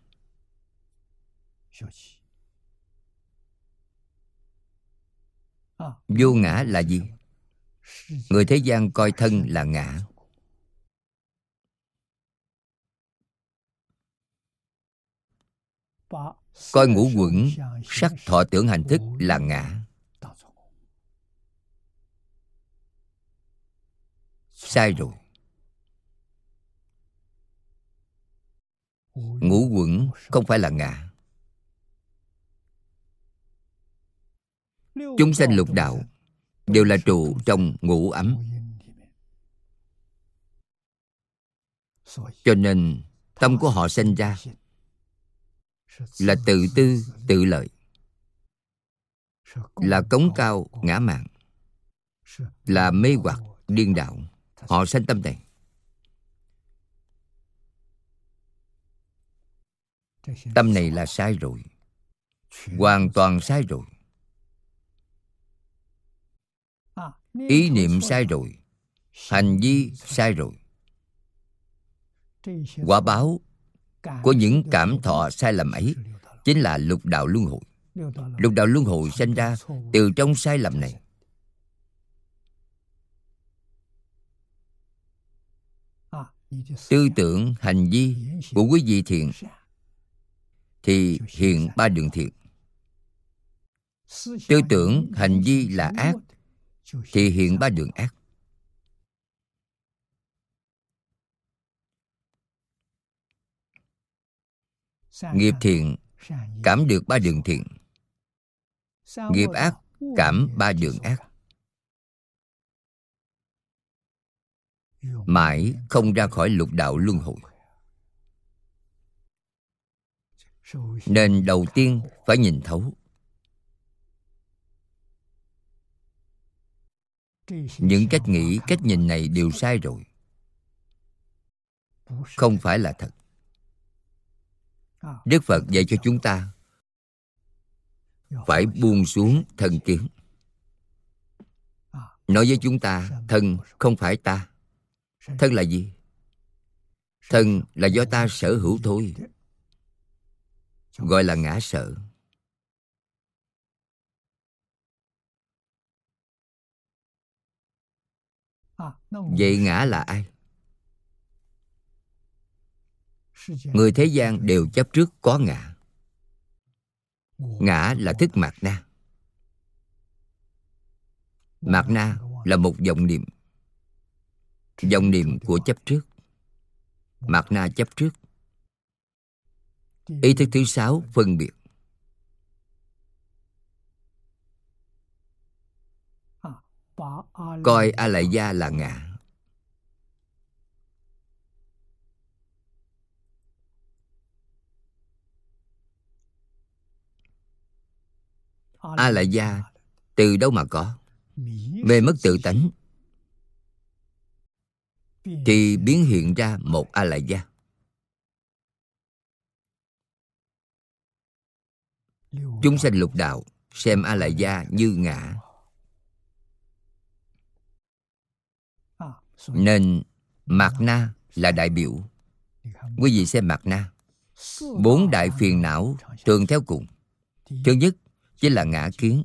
Speaker 1: Vô ngã là gì? Người thế gian coi thân là ngã. Coi ngũ uẩn, sắc thọ tưởng hành thức là ngã. Sai rồi. Ngũ uẩn không phải là ngã. Chúng sanh lục đạo đều là trụ trong ngũ ấm. Cho nên tâm của họ sinh ra là tự tư tự lợi, là cống cao ngã mạn, là mê hoặc điên đạo. Họ sanh tâm này. Tâm này là sai rồi, hoàn toàn sai rồi. Ý niệm sai rồi, hành vi sai rồi. Quả báo của những cảm thọ sai lầm ấy chính là lục đạo luân hồi. Lục đạo luân hồi sinh ra từ trong sai lầm này. Tư tưởng, hành vi của quý vị thiện thì hiện ba đường thiện. Tư tưởng, hành vi là ác thì hiện ba đường ác. Nghiệp thiện cảm được ba đường thiện, nghiệp ác cảm ba đường ác. Mãi không ra khỏi lục đạo luân hồi. Nên đầu tiên phải nhìn thấu. Những cách nghĩ, cách nhìn này đều sai rồi, không phải là thật. Đức Phật dạy cho chúng ta phải buông xuống thân kiến. Nói với chúng ta, thân không phải ta. Thân là gì? Thân là do ta sở hữu thôi, gọi là ngã sở. Vậy ngã là ai? Người thế gian đều chấp trước có ngã. Ngã là thức mạt na. Mạt na là một vọng niệm. Vọng niệm của chấp trước. Mạt na chấp trước. Ý thức thứ 6 phân biệt. Coi A Lại Gia là ngã. A Lại Gia từ đâu mà có? Mê mất tự tánh thì biến hiện ra một A Lại Gia. Chúng sanh lục đạo xem A Lại Gia như ngã. Nên mạt na là đại biểu. Quý vị xem mạt na. 4 đại phiền não thường theo cùng. Thứ nhất chính là ngã kiến.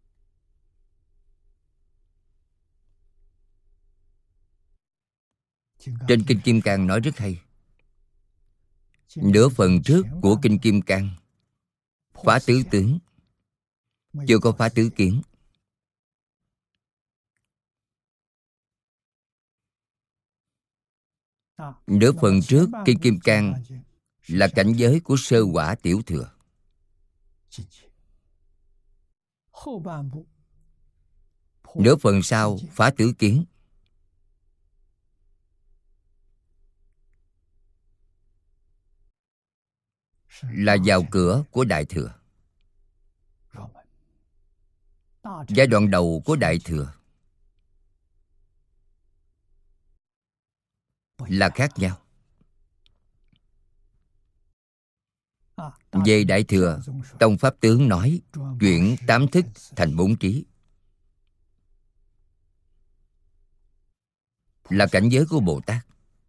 Speaker 1: Trên Kinh Kim Cang nói rất hay. Nửa phần trước của Kinh Kim Cang phá tứ tướng, chưa có phá tứ kiến. Nửa phần trước Kinh Kim Cang là cảnh giới của sơ quả tiểu thừa. Nửa phần sau phá tứ kiến, là vào cửa của đại thừa. Giai đoạn đầu của đại thừa là khác nhau. Về đại thừa, Tông Pháp Tướng nói chuyển 8 thức thành 4 trí, là cảnh giới của Bồ Tát.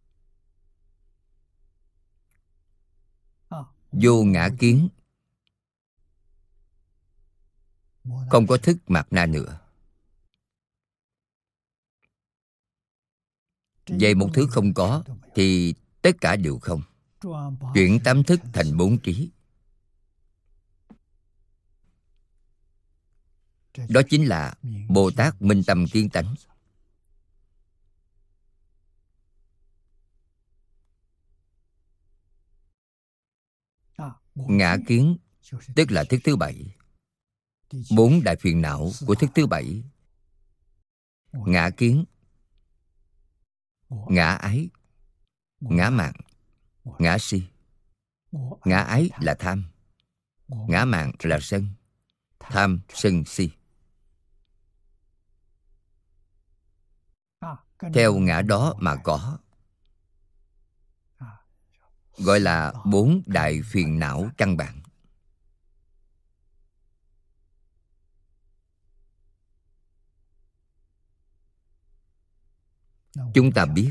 Speaker 1: Vô ngã kiến, không có thức mạt na nữa. Về một thứ không có thì tất cả đều không. Chuyển 8 thức thành 4 trí. Đó chính là Bồ Tát minh tâm kiến tánh. Ngã kiến tức là thức thứ 7. 4 đại phiền não của thức thứ 7 ngã kiến, ngã ái, ngã mạn, ngã si. Ngã ái là tham, ngã mạn là sân. Tham, sân, si. Theo ngã đó mà có, gọi là 4 đại phiền não căn bản. Chúng ta biết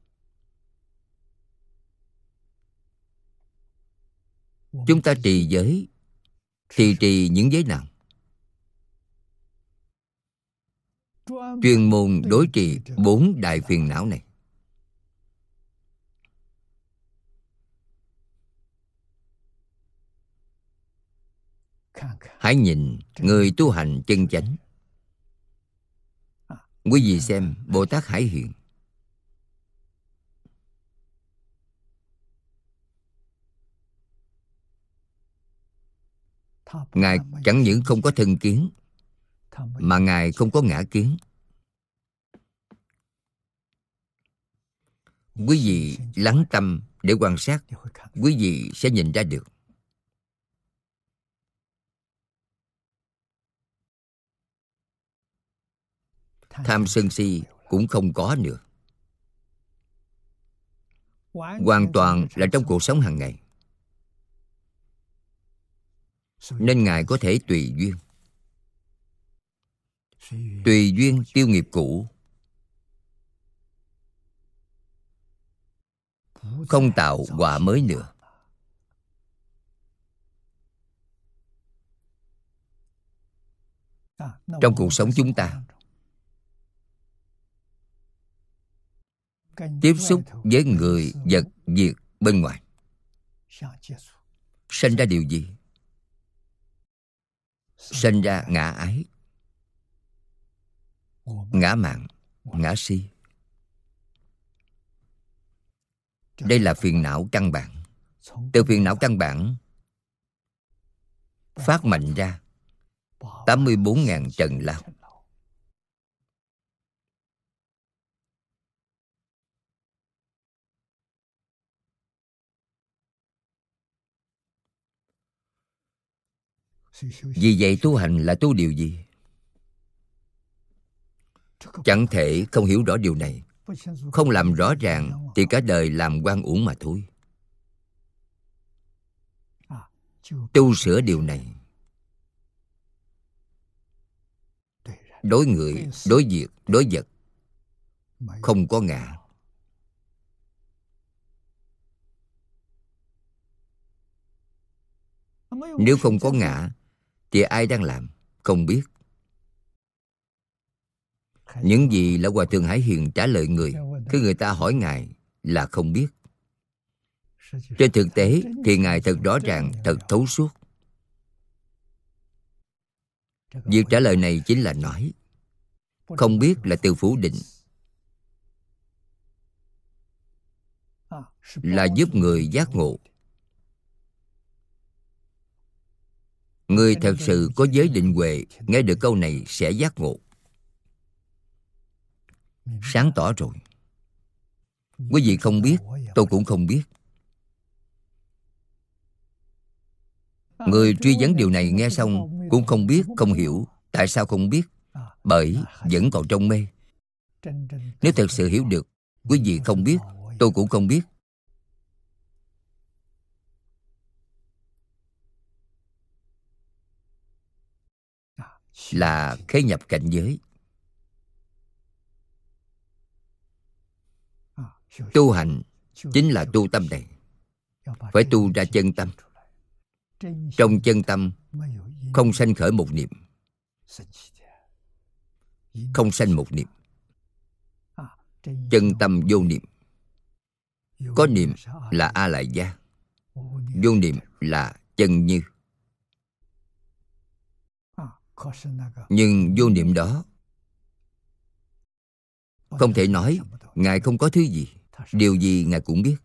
Speaker 1: chúng ta trì giới thì trì những giới nào? Chuyên môn đối trị 4 đại phiền não này. Hãy nhìn người tu hành chân chánh. Quý vị xem Bồ Tát Hải Hiện. Ngài chẳng những không có thân kiến, mà Ngài không có ngã kiến. Quý vị lắng tâm để quan sát, quý vị sẽ nhìn ra được. Tham sân si cũng không có nữa. Hoàn toàn là trong cuộc sống hàng ngày. Nên Ngài có thể tùy duyên. Tùy duyên tiêu nghiệp cũ, không tạo quả mới nữa. Trong cuộc sống chúng ta, tiếp xúc với người, vật, việc bên ngoài, sinh ra điều gì? Sinh ra ngã ái, ngã mạn, ngã si. Đây là phiền não căn bản. Từ phiền não căn bản phát mạnh ra 84.000 trần lao. Vì vậy tu hành là tu điều gì? Chẳng thể không hiểu rõ điều này. Không làm rõ ràng thì cả đời làm oan uổng mà thôi. Tu sửa điều này, đối người, đối việc, đối vật không có ngã. Nếu không có ngã thì ai đang làm? Không biết. Những gì là Hòa Thượng Hải Hiền trả lời người khi người ta hỏi Ngài là không biết. Trên thực tế thì Ngài thật rõ ràng, thật thấu suốt. Việc trả lời này chính là nói không biết là từ phủ định, là giúp người giác ngộ. Người thật sự có giới định huệ nghe được câu này sẽ giác ngộ. Sáng tỏ rồi. Quý vị không biết, tôi cũng không biết. Người truy vấn điều này nghe xong cũng không biết, không hiểu. Tại sao không biết? Bởi vẫn còn trong mê. Nếu thật sự hiểu được, quý vị không biết, tôi cũng không biết. Là khế nhập cảnh giới. Tu hành chính là tu tâm này. Phải tu ra chân tâm. Trong chân tâm không sanh khởi một niệm. Không sanh một niệm. Chân tâm vô niệm. Có niệm là A Lại Gia, vô niệm là chân như. Nhưng vô niệm đó không thể nói Ngài không có thứ gì. Điều gì Ngài cũng biết.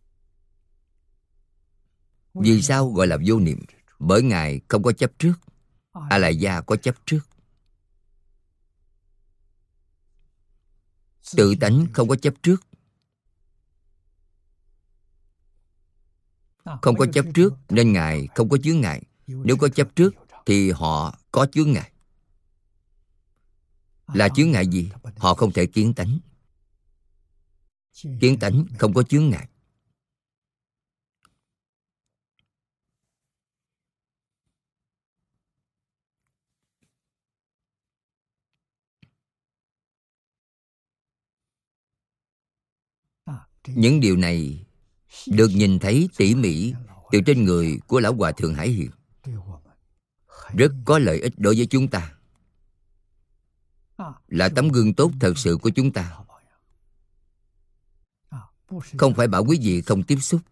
Speaker 1: Vì sao gọi là vô niệm? Bởi Ngài không có chấp trước. A Lại Gia có chấp trước. Tự tánh không có chấp trước. Không có chấp trước nên Ngài không có chướng ngại. Nếu có chấp trước thì họ có chướng ngại. Là chướng ngại gì? Họ không thể kiến tánh. Kiến tánh không có chướng ngại. Những điều này được nhìn thấy tỉ mỉ từ trên người của Lão Hòa Thượng Hải Hiền, rất có lợi ích đối với chúng ta, là tấm gương tốt thật sự của chúng ta. Không phải bảo quý vị không tiếp xúc.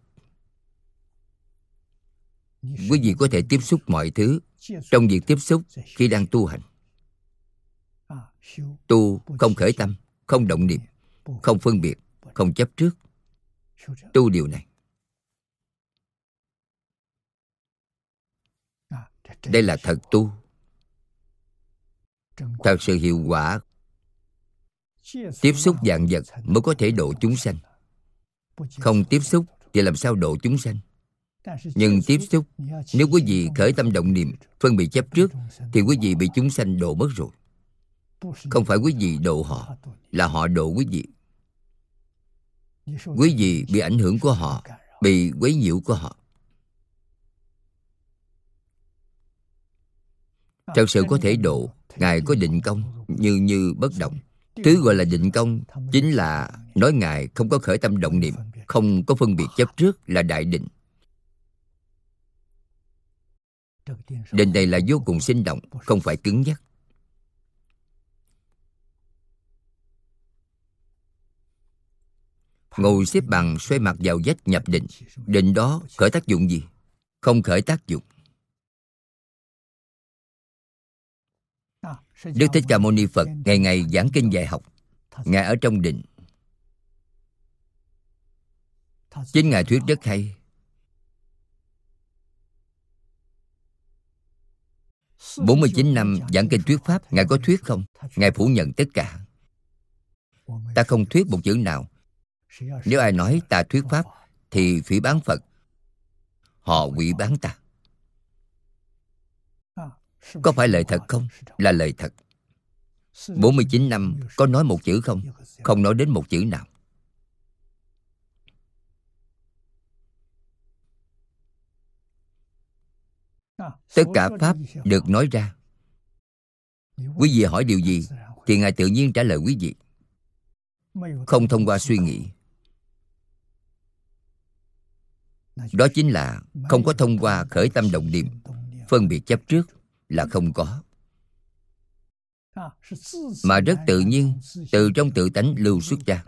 Speaker 1: Quý vị có thể tiếp xúc mọi thứ trong việc tiếp xúc khi đang tu hành. Tu không khởi tâm, không động niệm, không phân biệt, không chấp trước. Tu điều này. Đây là thật tu. Thật sự hiệu quả. Tiếp xúc vạn vật mới có thể độ chúng sanh. Không tiếp xúc thì làm sao độ chúng sanh? Nhưng tiếp xúc, nếu quý vị khởi tâm động niệm, phân biệt chấp trước, thì quý vị bị chúng sanh độ mất rồi. Không phải quý vị độ họ, là họ độ quý vị. Quý vị bị ảnh hưởng của họ, bị quấy nhiễu của họ. Thật sự có thể độ. Ngài có định công, như bất động. Thứ gọi là định công chính là nói Ngài không có khởi tâm động niệm, không có phân biệt chấp trước, là đại định. Định này là vô cùng sinh động, không phải cứng nhắc. Ngồi xếp bằng xoay mặt vào vách nhập định. Định đó khởi tác dụng gì? Không khởi tác dụng. Đức Thích Ca Mâu Ni Phật ngày ngày giảng kinh dạy học. Ngài ở trong định. Chính Ngài thuyết rất hay. 49 năm giảng kinh thuyết pháp, Ngài có thuyết không? Ngài phủ nhận tất cả. Ta không thuyết một chữ nào. Nếu ai nói ta thuyết pháp thì phỉ báng Phật. Họ quỷ báng ta. Có phải lời thật không? Là lời thật. 49 năm có nói một chữ không? Không nói đến một chữ nào. Tất cả pháp được nói ra. Quý vị hỏi điều gì thì Ngài tự nhiên trả lời quý vị. Không thông qua suy nghĩ. Đó chính là không có thông qua khởi tâm động niệm, phân biệt chấp trước, là không có. Mà rất tự nhiên, từ trong tự tánh lưu xuất ra.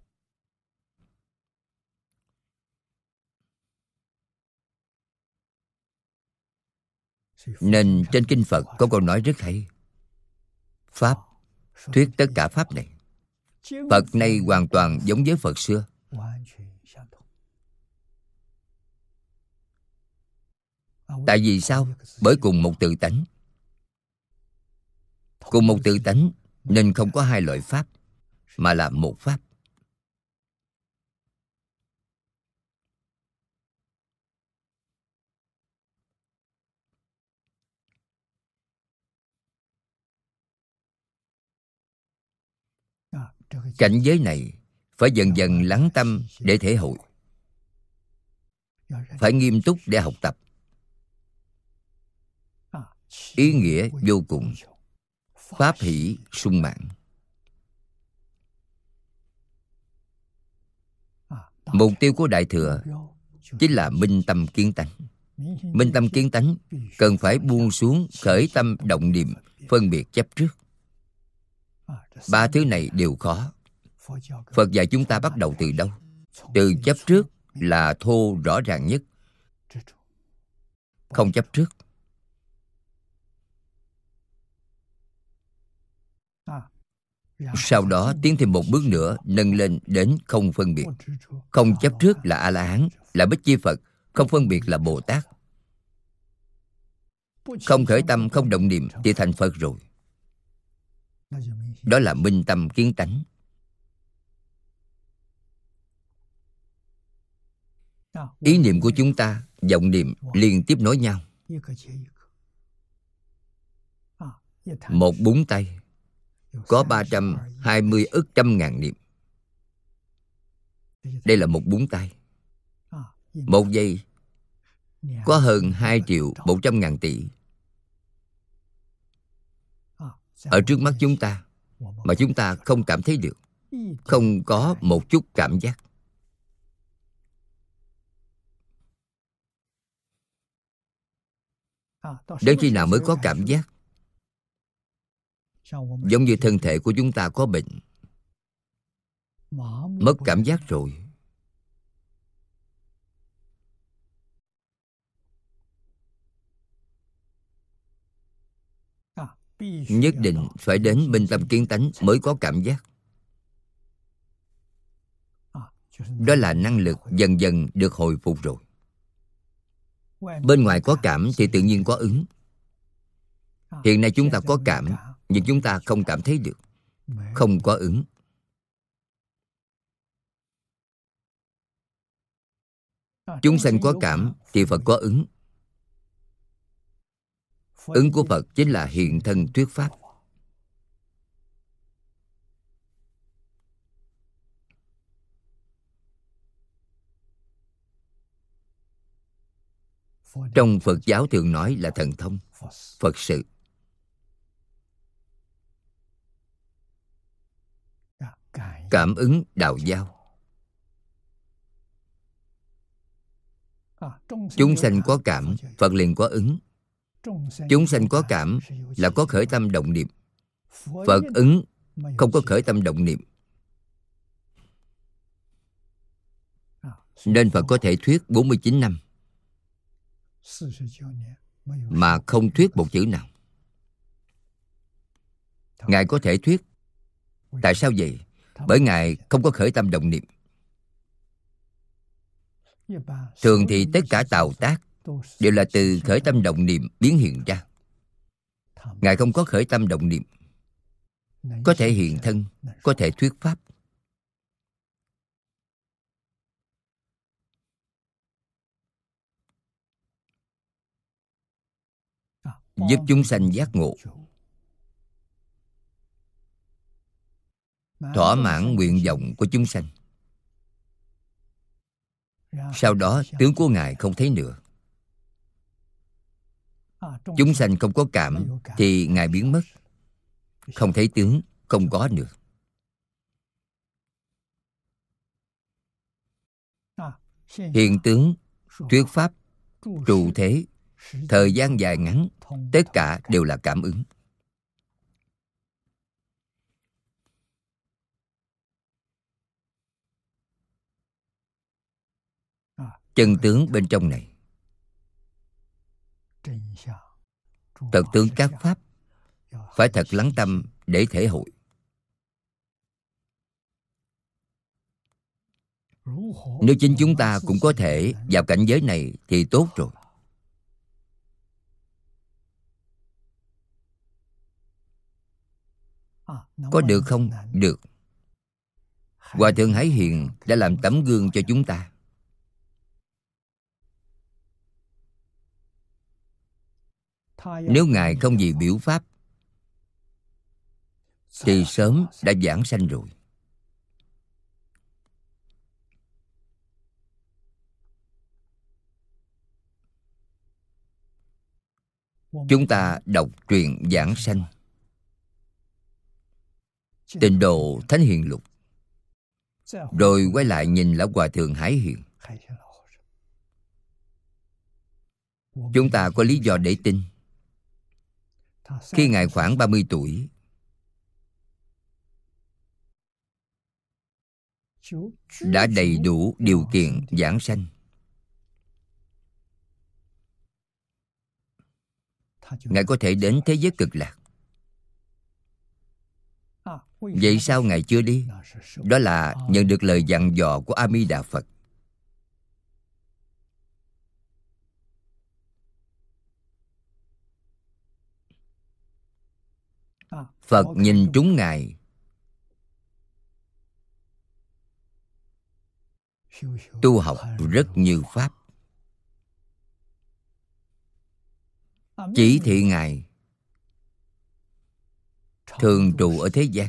Speaker 1: Nên trên kinh Phật có câu nói rất hay. Pháp, thuyết tất cả pháp này. Phật nay hoàn toàn giống với Phật xưa. Tại vì sao? Bởi cùng một tự tánh. Cùng một tự tánh nên không có hai loại pháp, mà là một pháp. Cảnh giới này phải dần dần lắng tâm để thể hội. Phải nghiêm túc để học tập. Ý nghĩa vô cùng. Pháp hỷ sung mãn. Mục tiêu của Đại Thừa chính là minh tâm kiến tánh. Minh tâm kiến tánh cần phải buông xuống khởi tâm động niệm, phân biệt chấp trước. Ba thứ này đều khó. Phật dạy chúng ta bắt đầu từ đâu? Từ chấp trước là thô rõ ràng nhất. Không chấp trước. Sau đó tiến thêm một bước nữa, nâng lên đến không phân biệt. Không chấp trước là A-la-hán, là Bích Chi Phật. Không phân biệt là Bồ Tát. Không khởi tâm, không động niệm thì thành Phật rồi. Đó là minh tâm kiến tánh. Ý niệm của chúng ta, vọng niệm liên tiếp nối nhau. Một búng tay có 320 ức trăm ngàn niệm. Đây là một búng tay. Một giây có hơn 2.100.000 tỷ ở trước mắt chúng ta, mà chúng ta không cảm thấy được, không có một chút cảm giác. Đến khi nào mới có cảm giác? Giống như thân thể của chúng ta có bệnh, mất cảm giác rồi. Nhất định phải đến minh tâm kiến tánh mới có cảm giác. Đó là năng lực dần dần được hồi phục rồi. Bên ngoài có cảm thì tự nhiên có ứng. Hiện nay chúng ta có cảm, nhưng chúng ta không cảm thấy được, không có ứng. Chúng sanh có cảm thì Phật có ứng. Ứng của Phật chính là hiện thân thuyết pháp. Trong Phật giáo thường nói là thần thông, Phật sự. Cảm ứng đạo giao. Chúng sanh có cảm, Phật liền có ứng. Chúng sanh có cảm là có khởi tâm động niệm. Phật ứng không có khởi tâm động niệm. Nên Phật có thể thuyết 49 năm mà không thuyết một chữ nào. Ngài có thể thuyết. Tại sao vậy? Bởi Ngài không có khởi tâm động niệm. Thường thì tất cả tạo tác đều là từ khởi tâm động niệm biến hiện ra. Ngài không có khởi tâm động niệm, có thể hiện thân, có thể thuyết pháp. Giúp chúng sanh giác ngộ, thỏa mãn nguyện vọng của chúng sanh. Sau đó tướng của Ngài không thấy nữa. Chúng sanh không có cảm thì Ngài biến mất, không thấy tướng, không có nữa. Hiện tướng, thuyết pháp, trụ thế, thời gian dài ngắn, tất cả đều là cảm ứng. Chân tướng bên trong này, thật tướng các pháp, phải thật lắng tâm để thể hội. Nếu chính chúng ta cũng có thể vào cảnh giới này thì tốt rồi. Có được không? Được. Hòa Thượng Hải Hiền đã làm tấm gương cho chúng ta. Nếu Ngài không vì biểu pháp thì sớm đã giảng sanh rồi. Chúng ta đọc truyện giảng sanh, Tịnh Độ Thánh Hiền Lục, rồi quay lại nhìn Lão Hòa Thượng Hải Hiền. Chúng ta có lý do để tin. Khi Ngài khoảng 30 tuổi, đã đầy đủ điều kiện giảng sanh. Ngài có thể đến thế giới cực lạc. Vậy sao Ngài chưa đi? Đó là nhận được lời dặn dò của A Di Đà Phật. Phật nhìn trúng Ngài, tu học rất nhiều pháp. Chỉ thị Ngài thường trụ ở thế gian,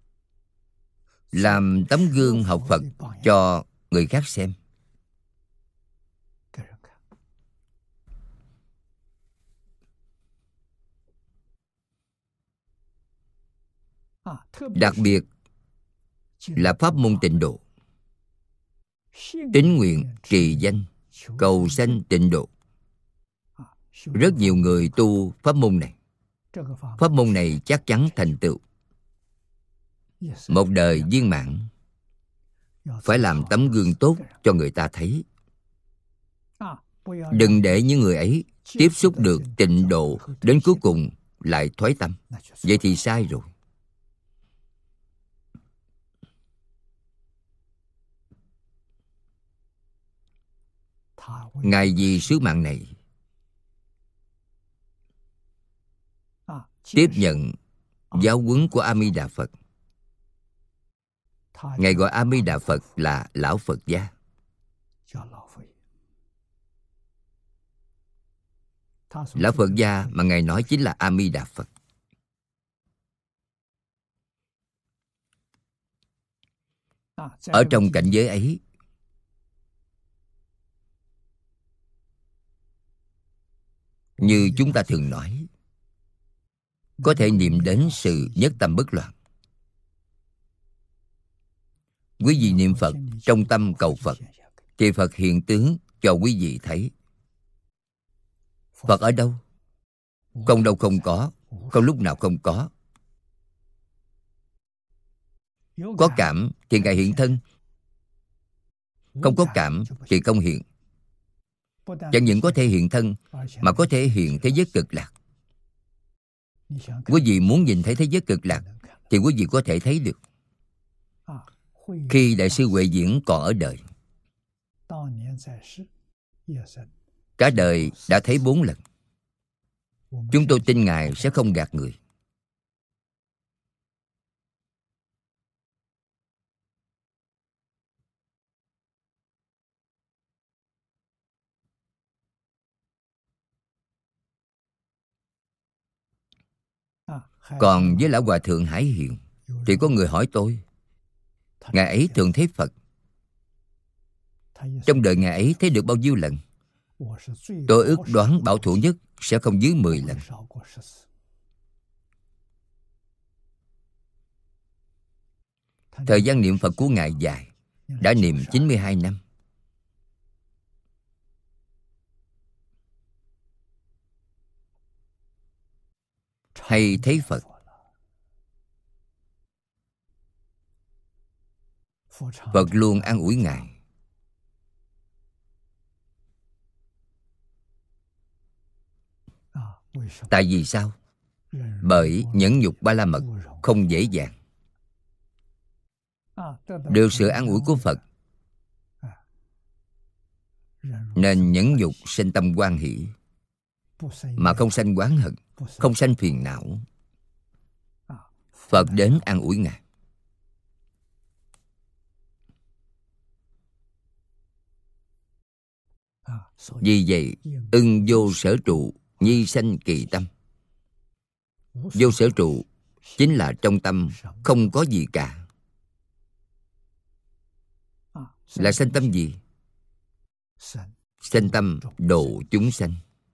Speaker 1: làm tấm gương học Phật cho người khác xem. Đặc biệt là pháp môn tịnh độ, tín nguyện trì danh cầu sanh tịnh độ. Rất nhiều người tu pháp môn này. Pháp môn này chắc chắn thành tựu một đời viên mãn. Phải làm tấm gương tốt cho người ta thấy. Đừng để những người ấy tiếp xúc được tịnh độ, đến cuối cùng lại thoái tâm. Vậy thì sai rồi. Ngài vì sứ mạng này tiếp nhận giáo huấn của A Di Đà Phật. Ngài gọi A Di Đà Phật là Lão Phật Gia. Lão Phật Gia mà Ngài nói chính là A Di Đà Phật. Ở trong cảnh giới ấy, như chúng ta thường nói, có thể niệm đến sự nhất tâm bất loạn. Quý vị niệm Phật trong tâm cầu Phật, thì Phật hiện tướng cho quý vị thấy. Phật ở đâu? Không đâu không có, không lúc nào không có. Có cảm thì Ngài hiện thân, không có cảm thì không hiện. Chẳng những có thể hiện thân, mà có thể hiện thế giới cực lạc. Quý vị muốn nhìn thấy thế giới cực lạc thì quý vị có thể thấy được. Khi Đại sư Huệ Diễn còn ở đời, cả đời đã thấy 4 lần. Chúng tôi tin Ngài sẽ không gạt người. Còn với Lão Hòa Thượng Hải Hiền thì có người hỏi tôi, Ngài ấy thường thấy Phật, trong đời Ngài ấy thấy được bao nhiêu lần? Tôi ước đoán bảo thủ nhất sẽ không dưới 10 lần. Thời gian niệm Phật của Ngài dài, đã niệm 92 năm. Hay thấy Phật. Phật luôn an ủi Ngài. Tại vì sao? Bởi nhẫn nhục ba la mật không dễ dàng. Được sự an ủi của Phật, nên nhẫn nhục sinh tâm hoan hỷ, mà không sanh oán hận, không sanh phiền não. Phật đến an ủi Ngài. Vì vậy, ưng vô sở trụ, nhi sanh kỳ tâm. Vô sở trụ chính là trong tâm không có gì cả. Là sanh tâm gì? Sanh tâm độ chúng sanh.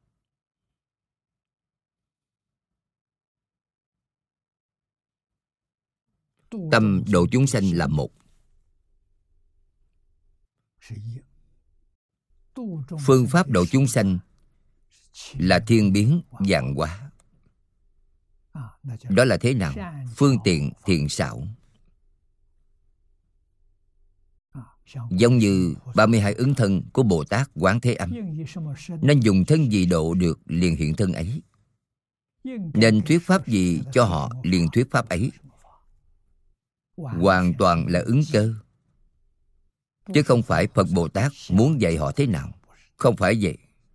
Speaker 1: Tâm độ chúng sanh là một. Phương pháp độ chúng sanh là thiên biến vạn hóa. Đó là thế nào? Phương tiện thiện xảo. Giống như 32 ứng thân của Bồ Tát Quán Thế Âm, nên dùng thân gì độ được liền hiện thân ấy. Nên thuyết pháp gì cho họ liền thuyết pháp ấy. Hoàn toàn là ứng cơ, chứ không phải Phật Bồ Tát muốn dạy họ thế nào. Không phải vậy.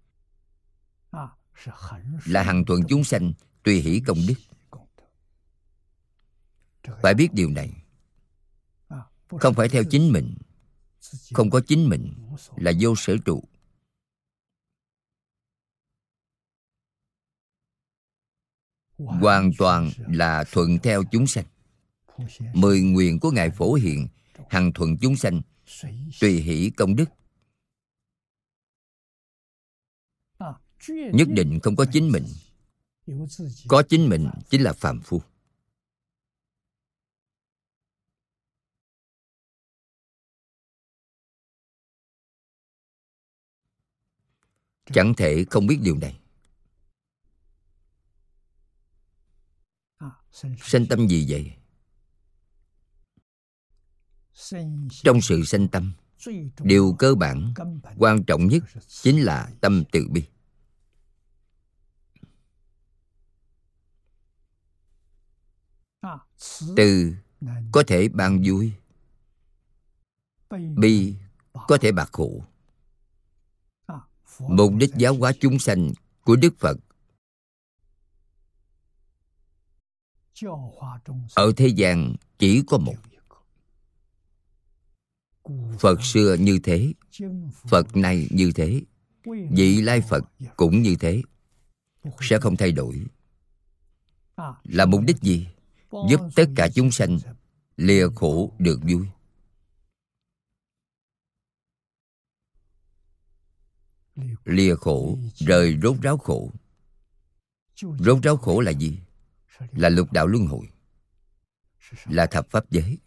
Speaker 1: Là hằng thuận chúng sanh, tùy hỷ công đức. Phải biết điều này. Không phải theo chính mình, không có chính mình, là vô sở trụ. Hoàn toàn là thuận theo chúng sanh. 10 nguyện của Ngài Phổ Hiền hằng thuận chúng sanh, tùy hỷ công đức. Nhất định không có chính mình. Có chính mình chính là phàm phu. Chẳng thể không biết điều này. Sanh tâm gì vậy? Trong sự sanh tâm, điều cơ bản, quan trọng nhất chính là tâm từ bi. Từ có thể ban vui, bi có thể bạc khổ. Mục đích giáo hóa chúng sanh của Đức Phật ở thế gian chỉ có một. Phật xưa như thế, Phật nay như thế, vị lai Phật cũng như thế, sẽ không thay đổi. Là mục đích gì? Giúp tất cả chúng sanh lìa khổ được vui. Lìa khổ, rời rốt ráo khổ. Rốt ráo khổ là gì? Là lục đạo luân hồi, là thập pháp giới.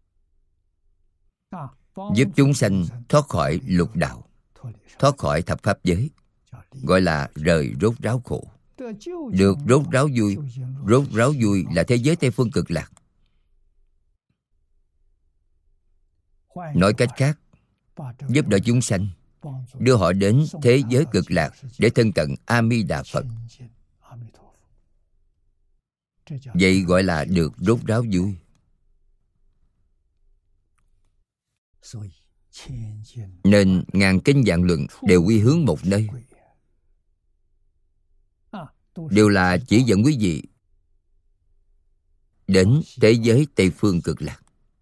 Speaker 1: Giúp chúng sanh thoát khỏi lục đạo, thoát khỏi thập pháp giới, gọi là rời rốt ráo khổ, được rốt ráo vui. Rốt ráo vui là thế giới Tây Phương Cực Lạc. Nói cách khác, giúp đỡ chúng sanh, đưa họ đến thế giới Cực Lạc để thân cận A Di Đà Phật. Vậy gọi là được rốt ráo vui. Nên ngàn kinh vạn luận đều quy hướng một nơi, đều là chỉ dẫn quý vị đến thế giới Tây Phương Cực Lạc.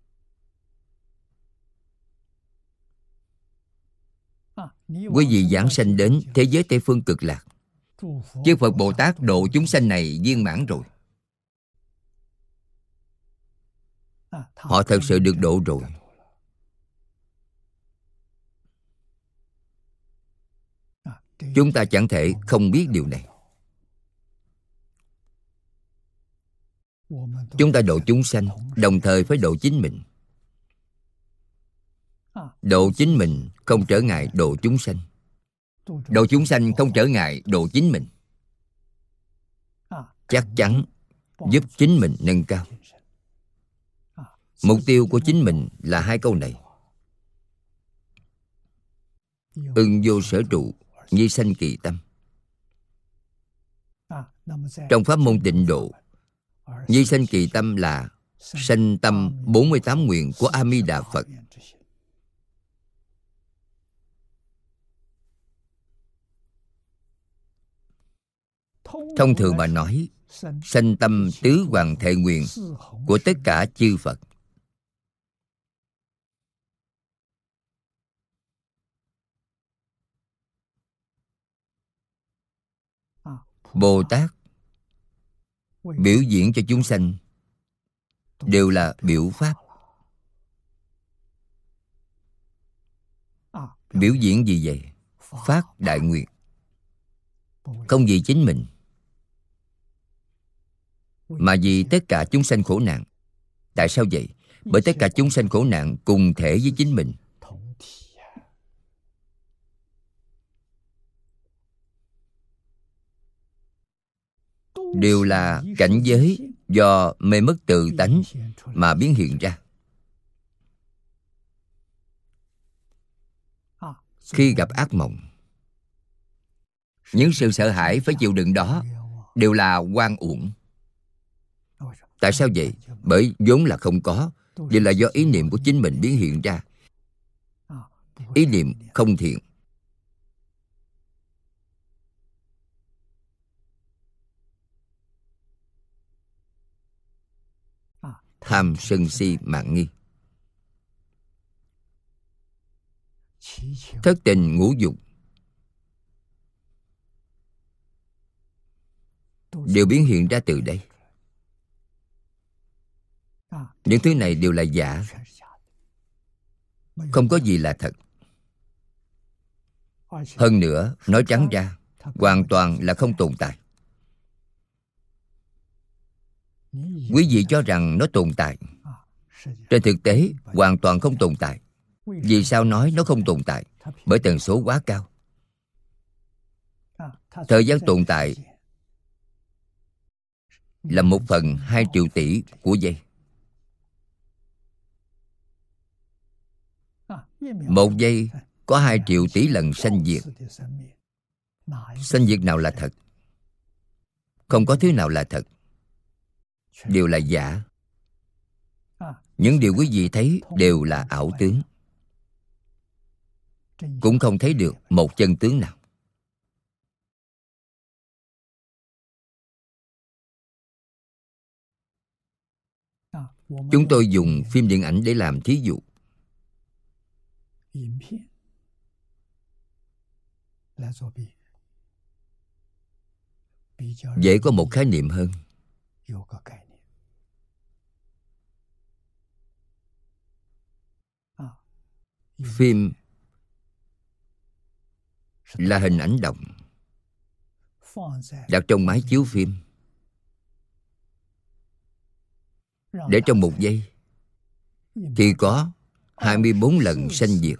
Speaker 1: Quý vị giảng sanh đến thế giới Tây Phương Cực Lạc, chư Phật Bồ Tát độ chúng sanh này viên mãn rồi. Họ thật sự được độ rồi. Chúng ta chẳng thể không biết điều này. Chúng ta độ chúng sanh, đồng thời phải độ chính mình. Độ chính mình không trở ngại độ chúng sanh. Độ chúng sanh không trở ngại độ chính mình. Chắc chắn giúp chính mình nâng cao. Mục tiêu của chính mình là hai câu này: ưng vô sở trụ, nhi sanh kỳ tâm. Trong pháp môn Tịnh Độ, nhi sanh kỳ tâm là sanh tâm 48 nguyện của A Di Đà Phật. Thông thường mà nói, sanh tâm tứ hoàng thệ nguyện của tất cả chư Phật. Bồ Tát biểu diễn cho chúng sanh đều là biểu pháp. Biểu diễn gì vậy? Phát đại nguyện, không vì chính mình, mà vì tất cả chúng sanh khổ nạn. Tại sao vậy? Bởi tất cả chúng sanh khổ nạn cùng thể với chính mình. Đều là cảnh giới do mê mất tự tánh mà biến hiện ra. Khi gặp ác mộng, những sự sợ hãi phải chịu đựng đó đều là oan uổng. Tại sao vậy? Bởi vốn là không có, đều là do ý niệm của chính mình biến hiện ra. Ý niệm không thiện. Tham sân si mạn nghi. thất tình ngũ dục đều biến hiện ra từ đây. Những thứ này đều là giả, không có gì là thật. Hơn nữa, nói trắng ra, hoàn toàn là không tồn tại. Quý vị cho rằng nó tồn tại, trên thực tế hoàn toàn không tồn tại. Vì sao nói nó không tồn tại? Bởi tần số quá cao. Thời gian tồn tại là 1/2 triệu tỷ của giây. 1 giây có 2 triệu tỷ lần sanh diệt. Sanh diệt nào là thật? Không có thứ nào là thật, đều là giả. Những điều quý vị thấy đều là ảo tướng, cũng không thấy được một chân tướng nào. Chúng tôi dùng phim điện ảnh để làm thí dụ. Dễ có một khái niệm hơn. Phim là hình ảnh động, đặt trong máy chiếu phim, để trong 1 giây thì có 24 lần sanh diệt.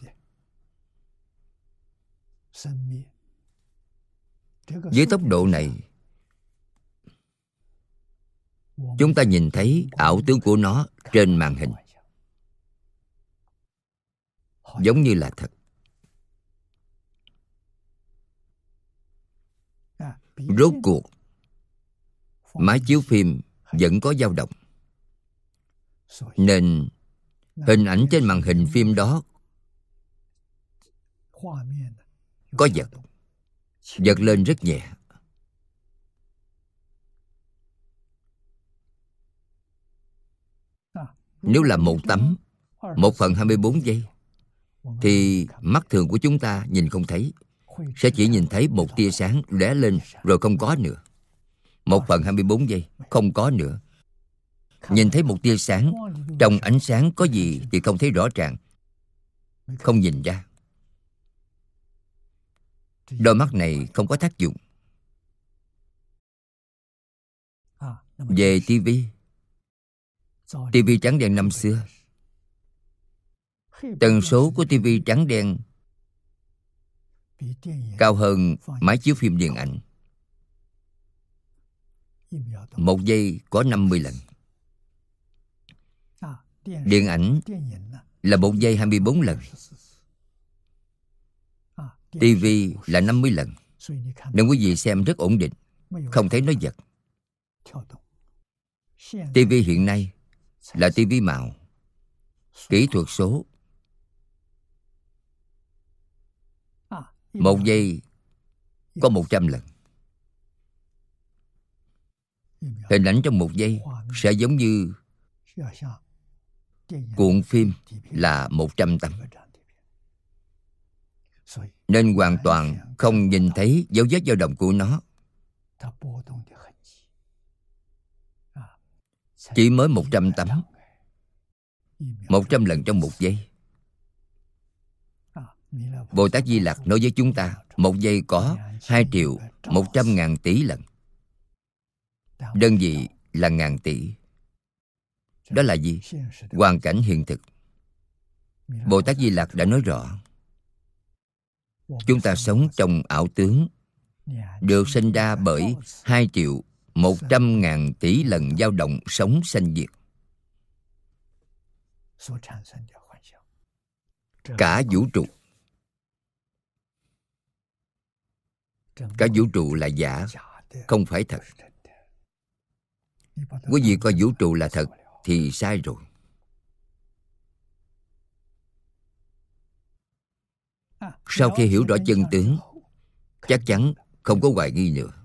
Speaker 1: Với tốc độ này, chúng ta nhìn thấy ảo tướng của nó trên màn hình, giống như là thật. Rốt cuộc, máy chiếu phim vẫn có dao động, nên hình ảnh trên màn hình phim đó có giật, giật lên rất nhẹ. Nếu là một tấm 1/24 giây thì mắt thường của chúng ta nhìn không thấy, sẽ chỉ nhìn thấy một tia sáng lóe lên rồi không có nữa. 1/24 giây không có nữa. Nhìn thấy một tia sáng, trong ánh sáng có gì thì không thấy rõ ràng, không nhìn ra. Đôi mắt này không có tác dụng. Về tivi, tivi trắng đen năm xưa, tần số của tivi trắng đen cao hơn máy chiếu phim điện ảnh. 1 giây có 50 lần. Điện ảnh là 1 giây 24 lần. TV là 50 lần. Nên quý vị xem rất ổn định, không thấy nó giật. TV hiện nay là TV màu, kỹ thuật số. 1 giây có 100 lần. Hình ảnh trong 1 giây sẽ giống như cuộn phim là 100 tấm. Nên hoàn toàn không nhìn thấy dấu vết dao động của nó. Chỉ mới 100 tấm, 100 lần trong 1 giây. Bồ Tát Di Lặc nói với chúng ta 1 giây có 2.100.000 tỷ lần. Đơn vị là ngàn tỷ. Đó là gì? Hoàn cảnh hiện thực. Bồ Tát Di Lặc đã nói rõ, chúng ta sống trong ảo tướng, được sinh ra bởi 2.100.000 tỷ lần dao động sống sanh diệt. Cả vũ trụ, cả vũ trụ là giả, không phải thật. Quý vị coi vũ trụ là thật thì sai rồi. Sau khi hiểu rõ chân tướng, chắc chắn không có hoài nghi nữa.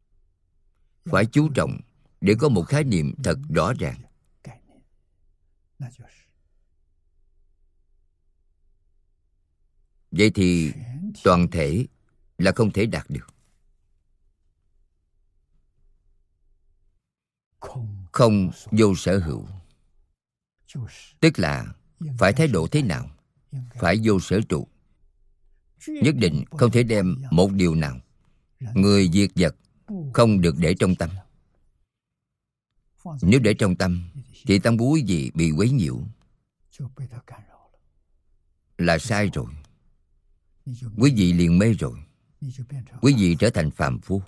Speaker 1: Phải chú trọng để có một khái niệm thật rõ ràng. Vậy thì toàn thể là không thể đạt được. Không vô sở hữu, tức là phải thái độ thế nào? Phải vô sở trụ. Nhất định không thể đem một điều nào, người, việc, vật, không được để trong tâm. Nếu để trong tâm thì tâm của quý vị bị quấy nhiễu, là sai rồi. Quý vị liền mê rồi. Quý vị trở thành phàm phu.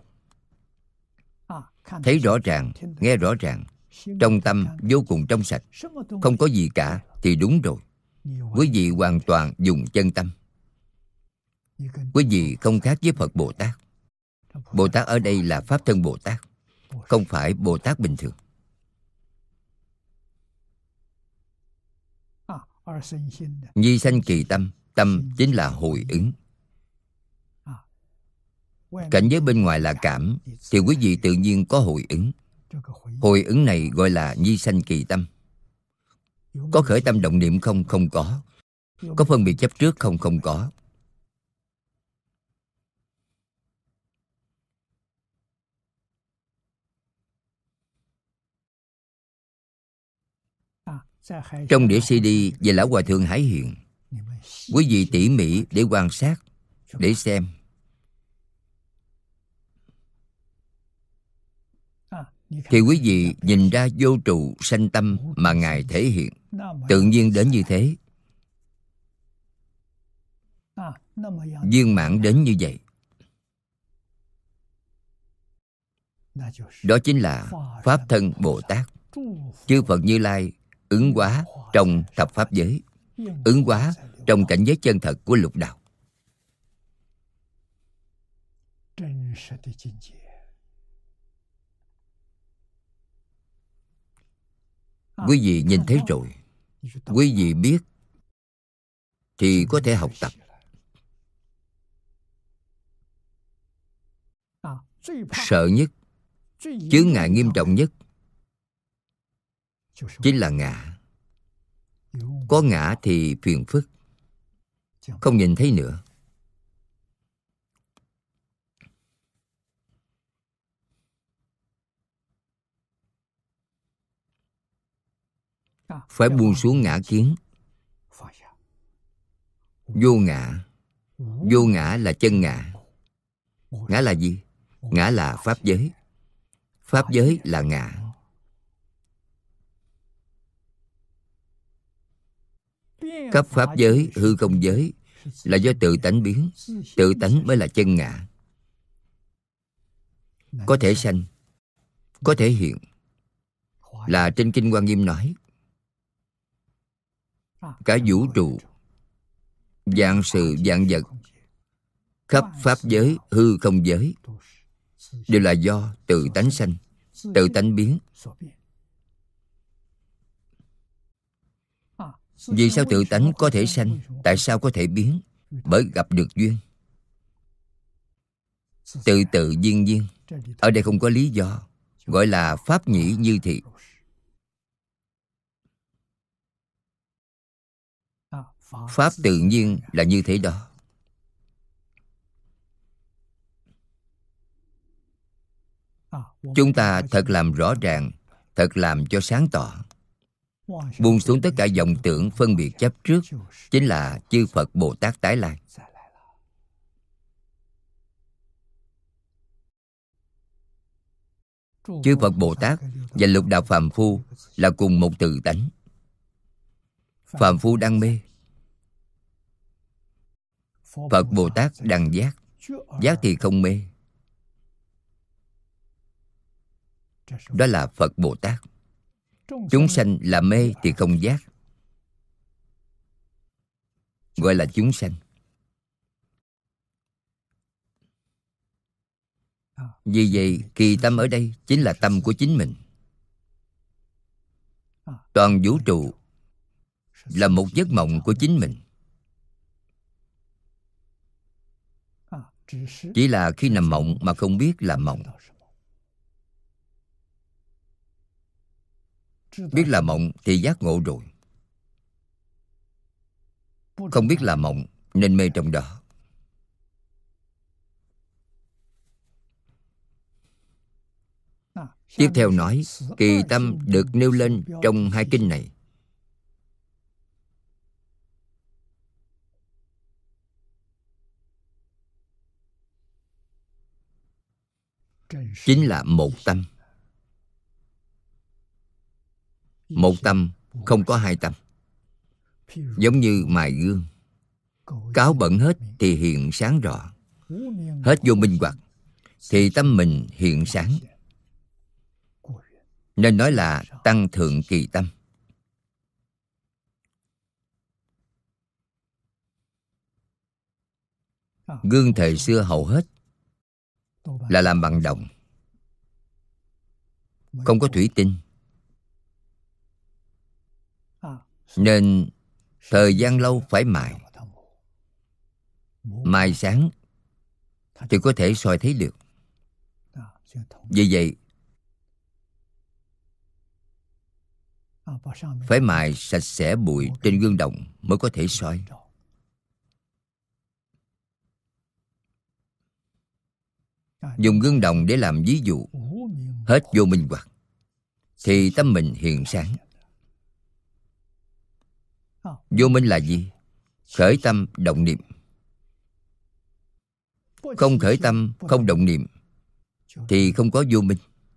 Speaker 1: Thấy rõ ràng, nghe rõ ràng, trong tâm vô cùng trong sạch, không có gì cả thì đúng rồi. Quý vị hoàn toàn dùng chân tâm. Quý vị không khác với Phật Bồ Tát. Bồ Tát ở đây là Pháp Thân Bồ Tát, không phải Bồ Tát bình thường. Nhi sanh kỳ tâm. Tâm chính là hồi ứng. Cảnh giới bên ngoài là cảm, thì quý vị tự nhiên có hồi ứng. Hồi ứng này gọi là nhi sanh kỳ tâm. Có khởi tâm động niệm không? Không có. Có phân biệt chấp trước không? Không có. Trong đĩa CD về Lão Hòa Thượng Hải Hiền, quý vị tỉ mỉ để quan sát, để xem. Thì quý vị nhìn ra vô trụ sanh tâm mà Ngài thể hiện, tự nhiên đến như thế, viên mãn đến như vậy. Đó chính là Pháp Thân Bồ Tát. Chư Phật Như Lai ứng hóa trong thập pháp giới, ứng hóa trong cảnh giới chân thật của lục đạo. Quý vị nhìn thấy rồi, quý vị biết thì có thể học tập. Sợ nhất, chướng ngại nghiêm trọng nhất chính là ngã. Có ngã thì phiền phức, không nhìn thấy nữa. Phải buông xuống ngã kiến. Vô ngã. Vô ngã là chân ngã. Ngã là gì? Ngã là pháp giới. Pháp giới là ngã. Khắp pháp giới, hư không giới là do tự tánh biến. Tự tánh mới là chân ngã. Có thể sanh, có thể hiện. Là trên Kinh Hoa Nghiêm nói, cả vũ trụ, vạn sự vạn vật, khắp pháp giới, hư không giới đều là do tự tánh sanh, tự tánh biến. Vì sao tự tánh có thể sanh? Tại sao có thể biến? Bởi gặp được duyên. Tự tự nhiên nhiên. Ở đây không có lý do, gọi là pháp nhĩ như thị. Pháp tự nhiên là như thế đó. Chúng ta thật làm rõ ràng, thật làm cho sáng tỏ. Buông xuống tất cả vọng tưởng phân biệt chấp trước, chính là chư Phật Bồ Tát tái lai. Chư Phật Bồ Tát và lục đạo phàm phu là cùng một tự tánh. Phàm phu đang mê, Phật Bồ Tát đang giác. Giác thì không mê. Đó là Phật Bồ Tát. Chúng sanh là mê thì không giác, gọi là chúng sanh. Vì vậy, kỳ tâm ở đây chính là tâm của chính mình. Toàn vũ trụ là một giấc mộng của chính mình. Chỉ là khi nằm mộng mà không biết là mộng. Biết là mộng thì giác ngộ rồi. không biết là mộng nên mê trong đó. Tiếp theo nói, kỳ tâm được nêu lên trong hai kinh này. Chính là một tâm. Một tâm, không có hai tâm. Giống như mài gương, cáo bẩn hết thì hiện sáng rõ, hết vô minh hoặc thì tâm mình hiện sáng. Nên nói là tăng thượng kỳ tâm. Gương thời xưa hầu hết là làm bằng đồng, không có thủy tinh, nên thời gian lâu phải mài. Mài sáng thì có thể soi thấy được. Vì vậy phải mài sạch sẽ bụi trên gương đồng mới có thể soi. Dùng gương đồng để làm ví dụ, hết vô minh hoặc thì tâm mình hiện sáng. Vô minh là gì? Khởi tâm động niệm. Không khởi tâm, không động niệm thì không có vô minh.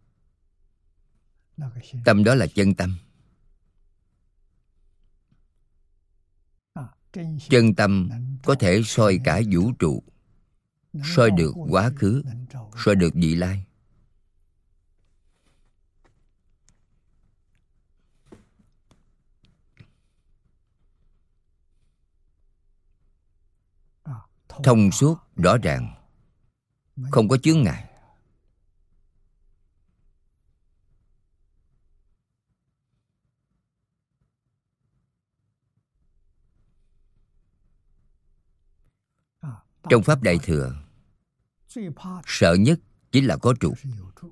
Speaker 1: Tâm đó là chân tâm. Chân tâm có thể soi cả vũ trụ, soi được quá khứ, soi được vị lai. Thông suốt, rõ ràng, không có chướng ngại. Trong Pháp Đại Thừa, sợ nhất chính là có trụ.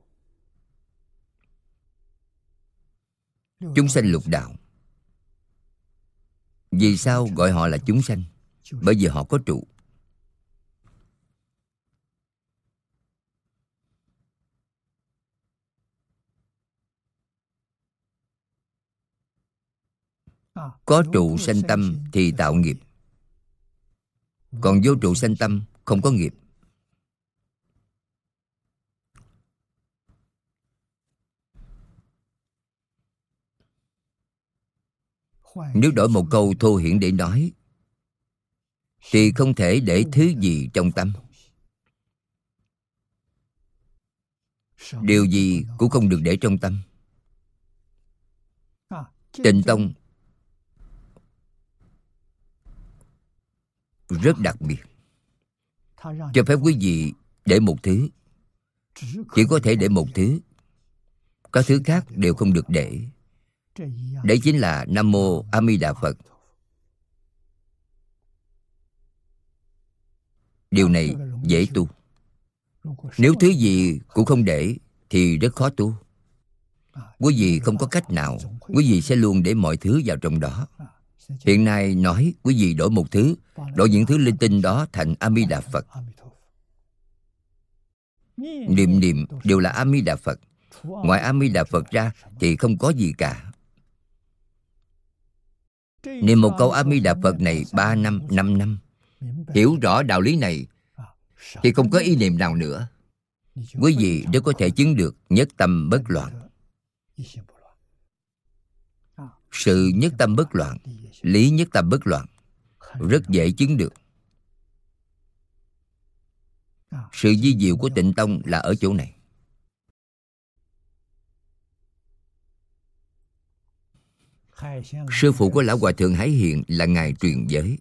Speaker 1: Chúng sanh lục đạo. Vì sao gọi họ là chúng sanh? Bởi vì họ có trụ. Có trụ sanh tâm thì tạo nghiệp. Còn vô trụ sanh tâm không có nghiệp. Nếu đổi một câu thô hiển để nói thì không thể để thứ gì trong tâm. Điều gì cũng không được để trong tâm. Tịnh tông rất đặc biệt, cho phép quý vị để một thứ. Chỉ có thể để một thứ, các thứ khác đều không được để. Đấy chính là Nam Mô A Di Đà Phật. Điều này dễ tu. Nếu thứ gì cũng không để thì rất khó tu. Quý vị không có cách nào, quý vị sẽ luôn để mọi thứ vào trong đó. Hiện nay nói quý vị đổi một thứ, đổi những thứ linh tinh đó thành A Di Đà Phật. Niệm niệm đều là A Di Đà Phật. Ngoài A Di Đà Phật ra thì không có gì cả. Niệm một câu A Di Đà Phật này 3 năm, 5 năm, hiểu rõ đạo lý này thì không có ý niệm nào nữa. Quý vị đều có thể chứng được nhất tâm bất loạn. Sự nhất tâm bất loạn, lý nhất tâm bất loạn rất dễ chứng được. Sự vi diệu của Tịnh Tông là ở chỗ này. Sư phụ của Lão Hòa Thượng Hải Hiền là Ngài truyền giới.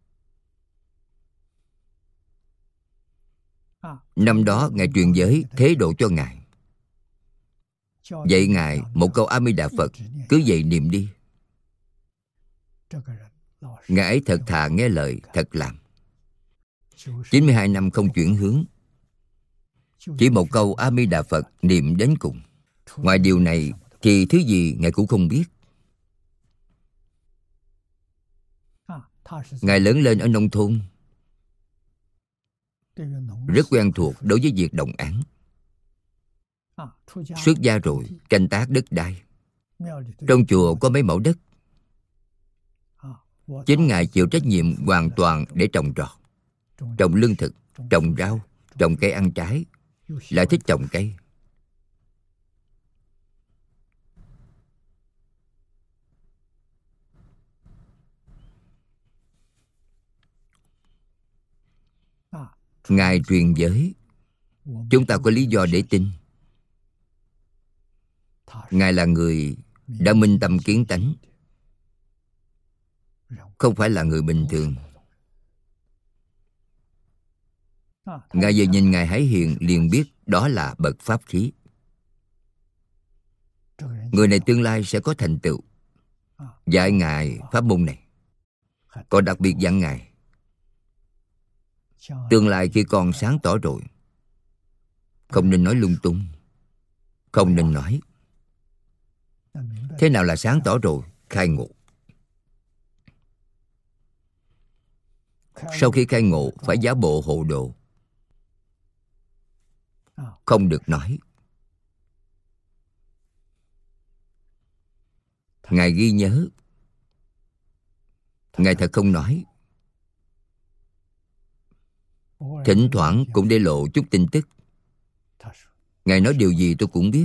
Speaker 1: Năm đó Ngài truyền giới thế độ cho Ngài. Dạy Ngài một câu A Di Đà Phật, cứ vậy niệm đi. Ngài ấy thật thà nghe lời, thật làm. 92 năm không chuyển hướng. Chỉ một câu A Di Đà Phật niệm đến cùng. Ngoài điều này thì thứ gì Ngài cũng không biết. Ngài lớn lên ở nông thôn, rất quen thuộc đối với việc đồng áng. Xuất gia rồi canh tác đất đai. Trong chùa có mấy mẫu đất, chính Ngài chịu trách nhiệm hoàn toàn để trồng trọt, trồng lương thực, trồng rau, trồng cây ăn trái, lại thích trồng cây. Ngài truyền giới, chúng ta có lý do để tin. Ngài là người đã minh tâm kiến tánh, không phải là người bình thường. Ngài vừa nhìn Ngài Hải Hiền liền biết đó là bậc pháp khí. Người này tương lai sẽ có thành tựu. Dạy Ngài pháp môn này, còn đặc biệt dặn Ngài tương lai khi con sáng tỏ rồi, không nên nói lung tung, không nên nói. Thế nào là sáng tỏ rồi? Khai ngộ. Sau khi khai ngộ phải giả bộ hộ độ, không được nói. Ngài ghi nhớ, Ngài thật không nói. Thỉnh thoảng cũng để lộ chút tin tức. Ngài nói điều gì tôi cũng biết.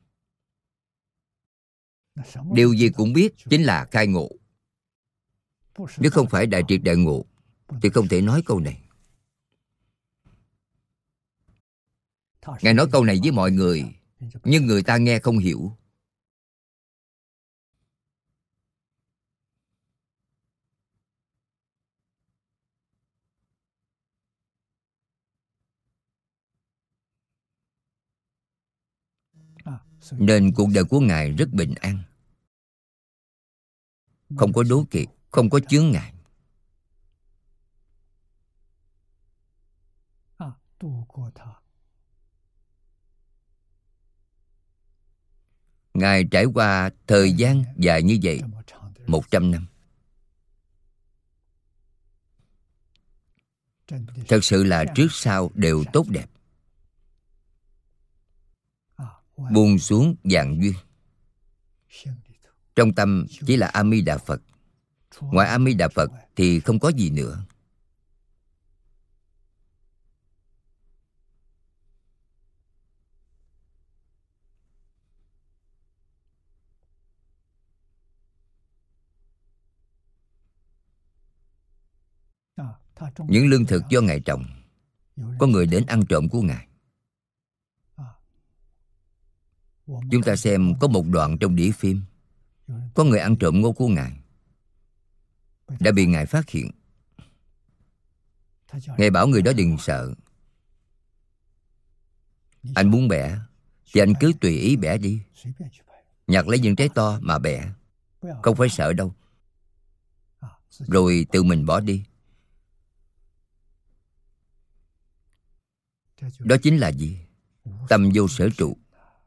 Speaker 1: Điều gì cũng biết chính là khai ngộ. Nếu không phải đại triệt đại ngộ thì không thể nói câu này. Ngài nói câu này với mọi người, nhưng người ta nghe không hiểu. Nên cuộc đời của Ngài rất bình an, không có đố kỵ, không có chướng ngại. Ngài trải qua thời gian dài như vậy, 100 năm. Thật sự là trước sau đều tốt đẹp. Buông xuống vạn duyên. Trong tâm chỉ là A Di Đà Phật. Ngoài A Di Đà Phật thì không có gì nữa. Những lương thực do Ngài trồng, có người đến ăn trộm của Ngài. Chúng ta xem có một đoạn trong đĩa phim, có người ăn trộm ngô của Ngài, đã bị Ngài phát hiện. Ngài bảo người đó đừng sợ. Anh muốn bẻ thì anh cứ tùy ý bẻ đi, nhặt lấy những trái to mà bẻ, không phải sợ đâu. Rồi tự mình bỏ đi. Đó chính là gì? Tâm vô sở trụ.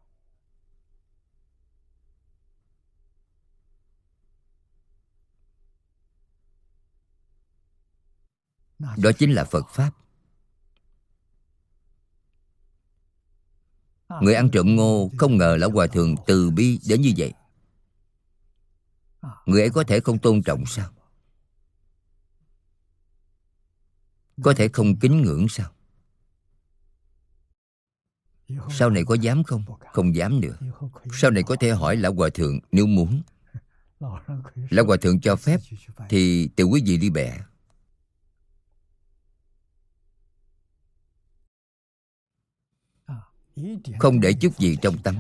Speaker 1: Đó chính là Phật Pháp. Người ăn trộm ngô không ngờ Lão Hòa Thượng từ bi đến như vậy. Người ấy có thể không tôn trọng sao? Có thể không kính ngưỡng sao? Sau này có dám không? Không dám nữa. Sau này có thể hỏi Lão Hòa Thượng nếu muốn. Lão Hòa Thượng cho phép thì tự quý vị đi bẻ. Không để chút gì trong tâm,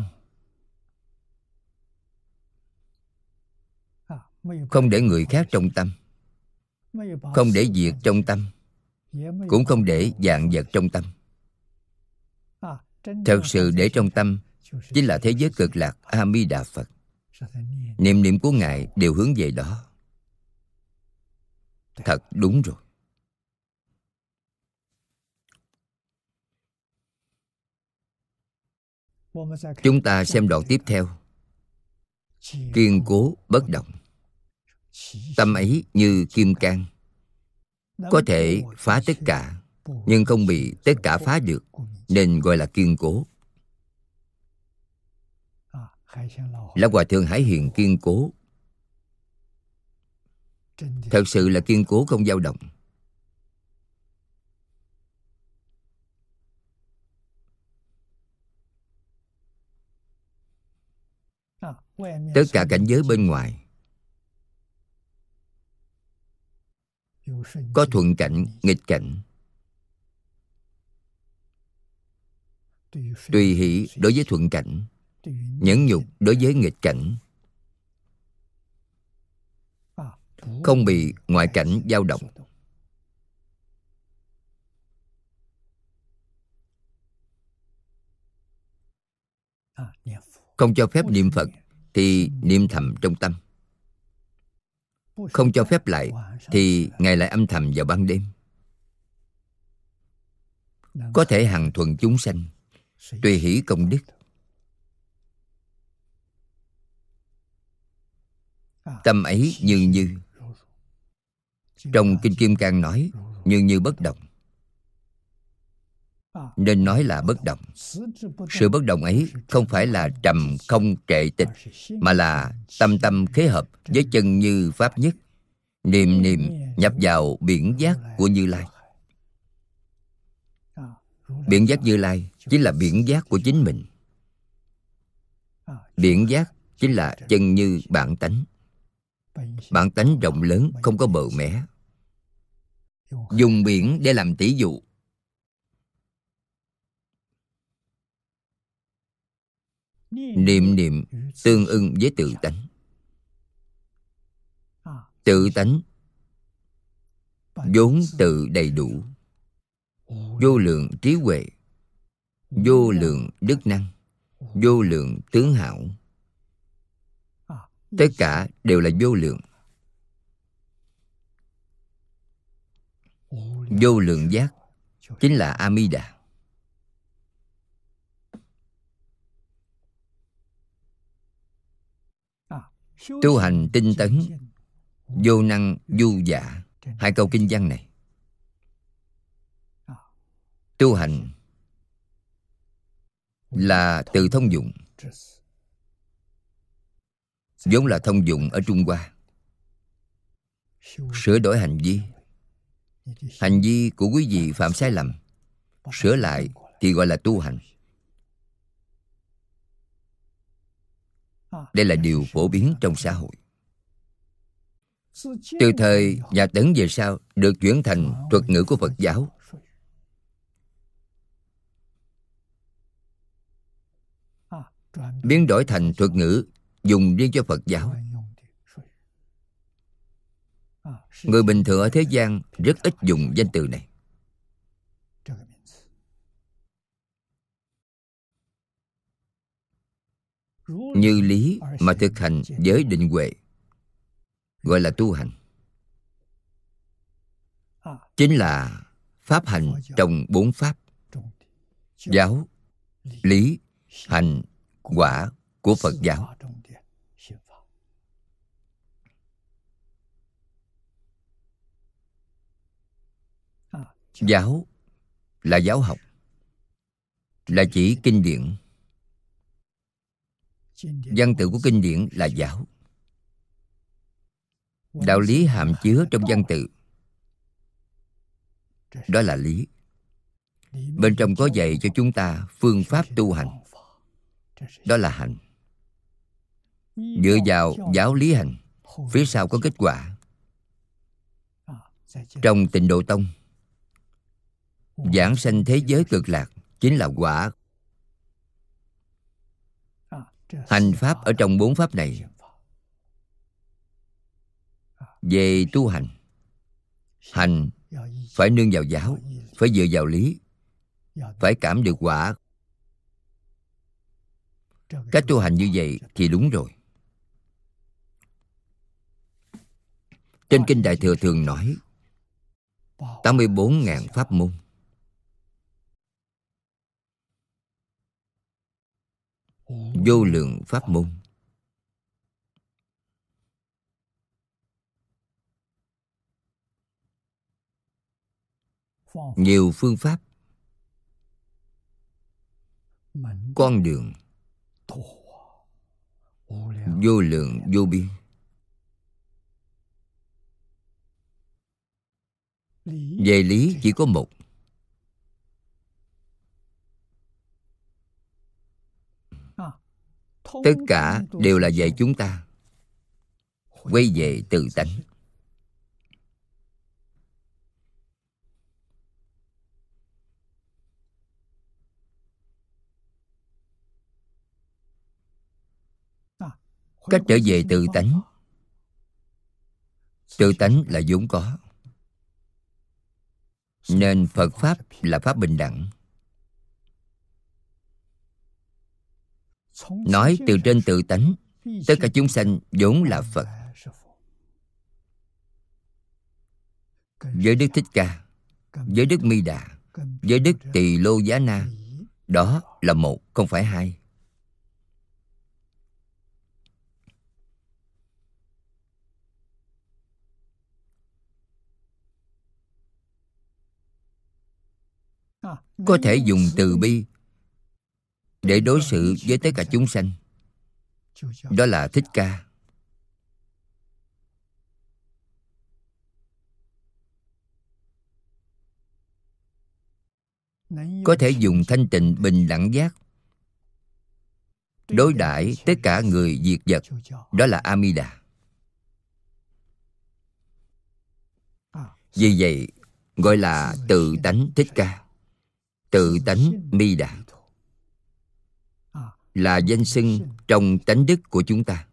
Speaker 1: không để người khác trong tâm, không để việc trong tâm, cũng không để vạn vật trong tâm. Thật sự để trong tâm chính là thế giới cực lạc A Di Đà Phật. Niệm niệm của Ngài đều hướng về đó. Thật đúng rồi. Chúng ta xem đoạn tiếp theo. Kiên cố bất động. Tâm ấy như kim cang, có thể phá tất cả, nhưng không bị tất cả phá được, nên gọi là kiên cố. Lão Hòa Thượng Hải Hiền kiên cố, thật sự là kiên cố không dao động. Tất cả cảnh giới bên ngoài có thuận cảnh, nghịch cảnh. Tùy hỷ đối với thuận cảnh, nhẫn nhục đối với nghịch cảnh, không bị ngoại cảnh dao động. Không cho phép niệm Phật thì niệm thầm trong tâm. Không cho phép lại thì Ngài lại âm thầm vào ban đêm. Có thể hằng thuận chúng sanh, tùy hỷ công đức. Tâm ấy như như. Trong Kinh Kim Cang nói như như bất động, nên nói là bất động. Sự bất động ấy không phải là trầm không trệ tịch, mà là tâm tâm khế hợp với chân như pháp nhất, niệm niệm nhập vào biển giác của Như Lai. Biển giác Như Lai chính là biển giác của chính mình. Biển giác chính là chân như bản tánh. Bản tánh rộng lớn, không có bờ mé. Dùng biển để làm tỷ dụ. Niệm niệm tương ưng với tự tánh. Tự tánh vốn tự đầy đủ, vô lượng trí huệ, vô lượng đức năng, vô lượng tướng hảo. Tất cả đều là vô lượng. Vô lượng giác chính là A-mi-đà. Tu hành tinh tấn, vô năng du dạ. Hai câu kinh văn này, tu hành là từ thông dụng, vốn là thông dụng ở Trung Hoa. Sửa đổi hành vi. Hành vi của quý vị phạm sai lầm, sửa lại thì gọi là tu hành. Đây là điều phổ biến trong xã hội. Từ thời nhà Tấn về sau được chuyển thành thuật ngữ của Phật giáo. Biến đổi thành thuật ngữ dùng riêng cho Phật giáo. Người bình thường ở thế gian rất ít dùng danh từ này. Như lý mà thực hành với định huệ, gọi là tu hành. Chính là pháp hành trong 4 pháp: giáo, lý, hành, quả của Phật giáo. Giáo là giáo học, là chỉ kinh điển. Văn tự của kinh điển là giáo. Đạo lý hàm chứa trong văn tự, đó là lý. Bên trong có dạy cho chúng ta phương pháp tu hành, đó là hành. Dựa vào giáo lý hành, phía sau có kết quả. Trong Tịnh Độ Tông, giảng sanh thế giới cực lạc chính là quả. Hành pháp ở trong 4 pháp này. Về tu hành, hành phải nương vào giáo, phải dựa vào lý, phải cảm được quả. Cách tu hành như vậy thì đúng rồi. Trên Kinh Đại Thừa thường nói 84.000 pháp môn. Vô lượng pháp môn. nhiều phương pháp, con đường vô lượng vô biên. Về lý chỉ có một. Tất cả đều là dạy chúng ta quay về tự tánh. Cách trở về tự tánh. Tự tánh là vốn có, nên Phật Pháp là Pháp bình đẳng. Nói từ trên tự tánh, tất cả chúng sanh vốn là Phật. Với Đức Thích Ca, với Đức Mi Đà, với Đức Tỳ Lô Giá Na, đó là một, không phải hai. Có thể dùng từ bi để đối xử với tất cả chúng sanh, đó là Thích Ca. Có thể dùng thanh tịnh bình đẳng giác đối đãi tất cả người diệt vật, đó là A Di Đà. Vì vậy gọi là tự tánh Thích Ca, tự tánh Mi Đà, là danh xưng trong tánh đức của chúng ta.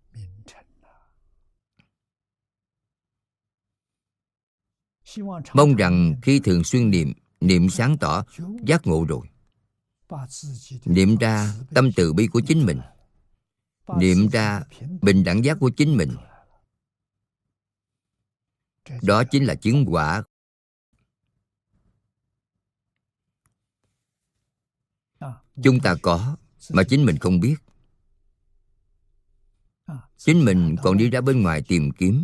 Speaker 1: Mong rằng khi thường xuyên niệm sáng tỏ, giác ngộ rồi, niệm ra tâm từ bi của chính mình, niệm ra bình đẳng giác của chính mình, đó chính là chứng quả. Chúng ta có mà chính mình không biết. Chính mình còn đi ra bên ngoài tìm kiếm.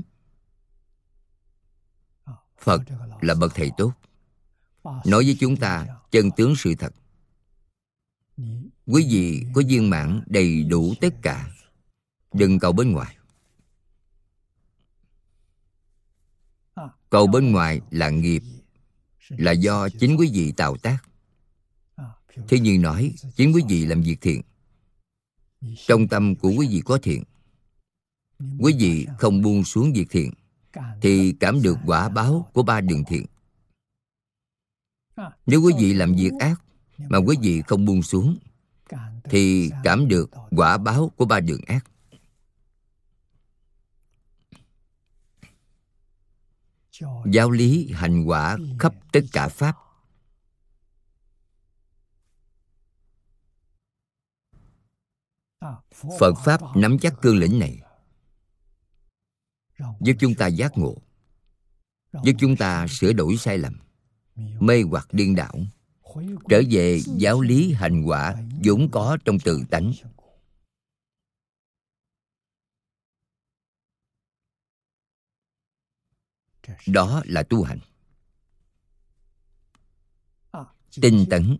Speaker 1: Phật là bậc thầy tốt, nói với chúng ta chân tướng sự thật. Quý vị có viên mãn đầy đủ tất cả, đừng cầu bên ngoài. Cầu bên ngoài là nghiệp, là do chính quý vị tạo tác. Thế nhưng nói chính quý vị làm việc thiện, trong tâm của quý vị có thiện, quý vị không buông xuống việc thiện, thì cảm được quả báo của ba đường thiện. Nếu quý vị làm việc ác mà quý vị không buông xuống, thì cảm được quả báo của ba đường ác. Giáo lý hành quả khắp tất cả pháp. Phật Pháp nắm chắc cương lĩnh này, giúp chúng ta giác ngộ, giúp chúng ta sửa đổi sai lầm, mê hoặc điên đảo, trở về giáo lý hành quả vốn có trong tự tánh. Đó là tu hành. Tinh tấn.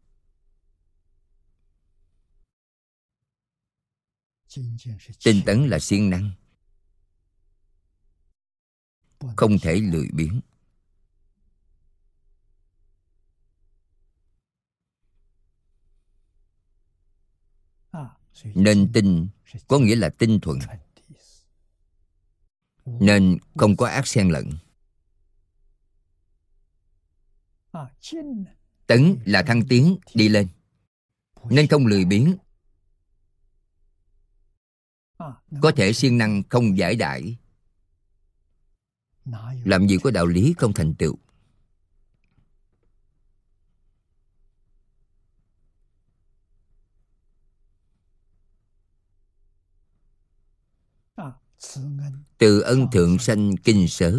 Speaker 1: Tinh tấn là siêng năng, không thể lười biếng. Nên tinh có nghĩa là tinh thuần, nên không có ác xen lẫn. Tấn là thăng tiến đi lên, nên không lười biếng, có thể siêng năng không giải đãi. Làm gì có đạo lý không thành tựu. Từ ân thượng sanh kinh sớ.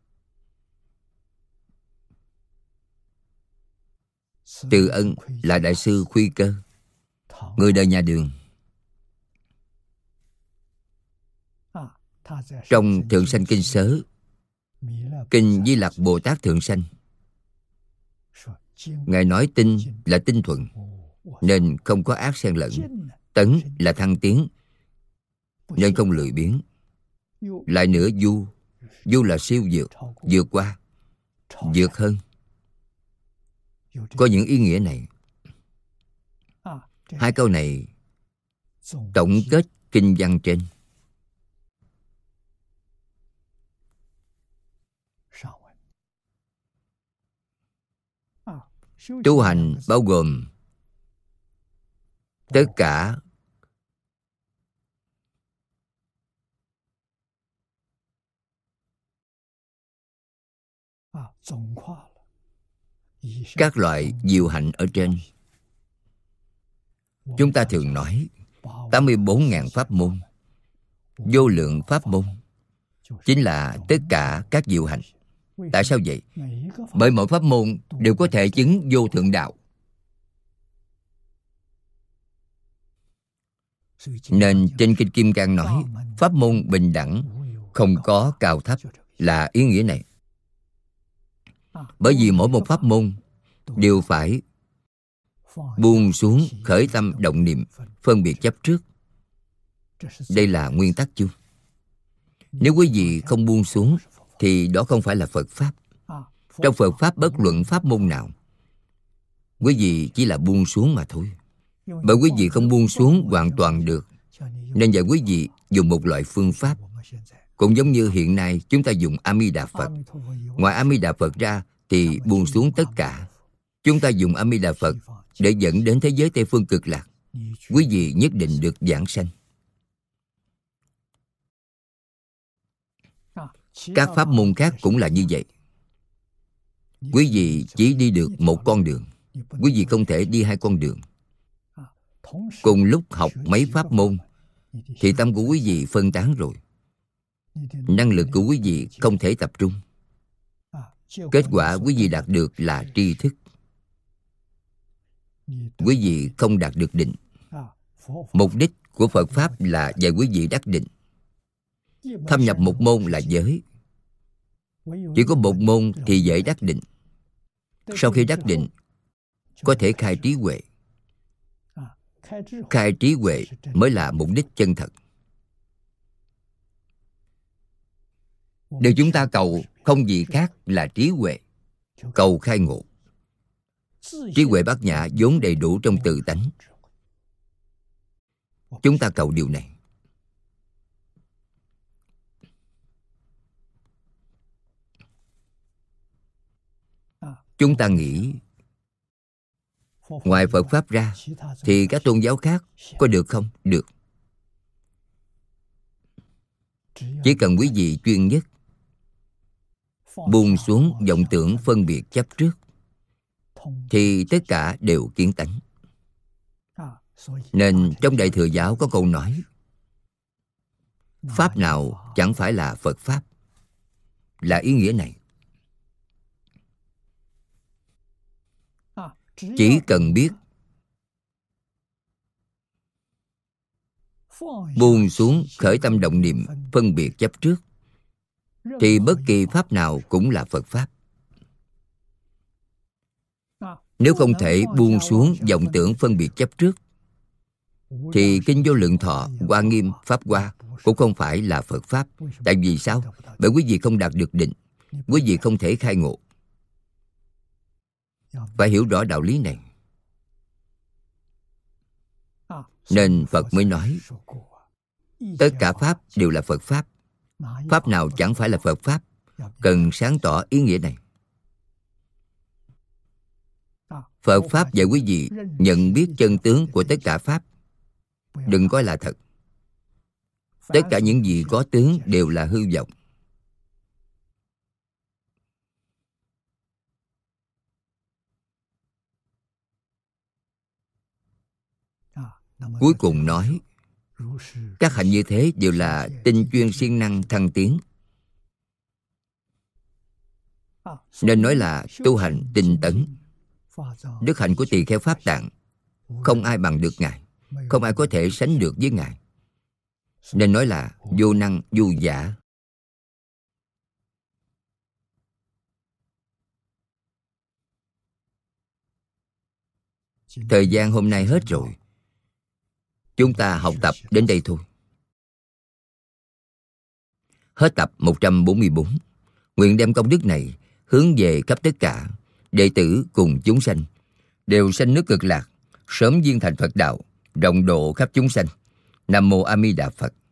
Speaker 1: Từ ân là đại sư Khuy Cơ, người đời nhà Đường. Trong Thượng Sanh Kinh Sớ, Kinh Di Lặc Bồ Tát Thượng Sanh, Ngài nói tinh là tinh thuần, nên không có ác xen lẫn. Tấn là thăng tiến, nên không lười biếng. Lại nữa du, du là siêu vượt, vượt qua, vượt hơn. Có những ý nghĩa này. Hai câu này tổng kết kinh văn trên. Tu hành bao gồm tất cả các loại diệu hạnh ở trên. Chúng ta thường nói 84.000 pháp môn, vô lượng pháp môn, chính là tất cả các diệu hạnh. Tại sao vậy? Bởi mỗi pháp môn đều có thể chứng vô thượng đạo. Nên trên Kinh Kim Cang nói pháp môn bình đẳng, không có cao thấp, là ý nghĩa này. Bởi vì mỗi một pháp môn đều phải buông xuống khởi tâm động niệm, phân biệt chấp trước. Đây là nguyên tắc chung. Nếu quý vị không buông xuống thì đó không phải là Phật Pháp. Trong Phật Pháp bất luận pháp môn nào, quý vị chỉ là buông xuống mà thôi. Bởi quý vị không buông xuống hoàn toàn được, nên giờ quý vị dùng một loại phương pháp. Cũng giống như hiện nay chúng ta dùng A Di Đà Phật. Ngoài A Di Đà Phật ra thì buông xuống tất cả. Chúng ta dùng A Di Đà Phật để dẫn đến thế giới Tây Phương Cực Lạc. Quý vị nhất định được giảng sanh. Các pháp môn khác cũng là như vậy. Quý vị chỉ đi được một con đường, quý vị không thể đi hai con đường. Cùng lúc học mấy pháp môn thì tâm của quý vị phân tán rồi. Năng lực của quý vị không thể tập trung. Kết quả quý vị đạt được là tri thức. Quý vị không đạt được định. Mục đích của Phật Pháp là dạy quý vị đắc định. Thâm nhập một môn là giới. Chỉ có một môn thì dễ đắc định. Sau khi đắc định, có thể khai trí huệ. Khai trí huệ mới là mục đích chân thật. Điều chúng ta cầu không gì khác là trí huệ, cầu khai ngộ. Trí huệ bát nhã vốn đầy đủ trong tự tánh. Chúng ta cầu điều này. Chúng ta nghĩ ngoài Phật Pháp ra thì các tôn giáo khác có được không? Được. Chỉ cần quý vị chuyên nhất, buông xuống vọng tưởng phân biệt chấp trước, thì tất cả đều kiến tánh. Nên trong Đại Thừa Giáo có câu nói: Pháp nào chẳng phải là Phật Pháp, là ý nghĩa này. Chỉ cần biết buông xuống khởi tâm động niệm phân biệt chấp trước, thì bất kỳ pháp nào cũng là Phật Pháp. Nếu không thể buông xuống vọng tưởng phân biệt chấp trước, thì Kinh Vô Lượng Thọ, Hoa Nghiêm, Pháp Hoa cũng không phải là Phật Pháp. Tại vì sao? Bởi quý vị không đạt được định, quý vị không thể khai ngộ. Phải hiểu rõ đạo lý này. Nên Phật mới nói tất cả Pháp đều là Phật Pháp. Pháp nào chẳng phải là Phật Pháp? Cần sáng tỏ ý nghĩa này. Phật Pháp dạy quý vị nhận biết chân tướng của tất cả Pháp. Đừng coi là thật. Tất cả những gì có tướng đều là hư vọng. Cuối cùng nói các hạnh như thế đều là tinh chuyên siêng năng thăng tiến. Nên nói là tu hành tinh tấn. Đức hạnh của Tỳ Kheo Pháp Tạng không ai bằng được Ngài, không ai có thể sánh được với Ngài. Nên nói là vô năng vô giả. Thời gian hôm nay hết rồi. Chúng ta học tập đến đây thôi. Hết tập 144. Nguyện đem công đức này hướng về khắp tất cả đệ tử cùng chúng sanh, đều sanh nước Cực Lạc, sớm viên thành Phật đạo, rộng độ khắp chúng sanh. Nam mô A Di Đà Phật.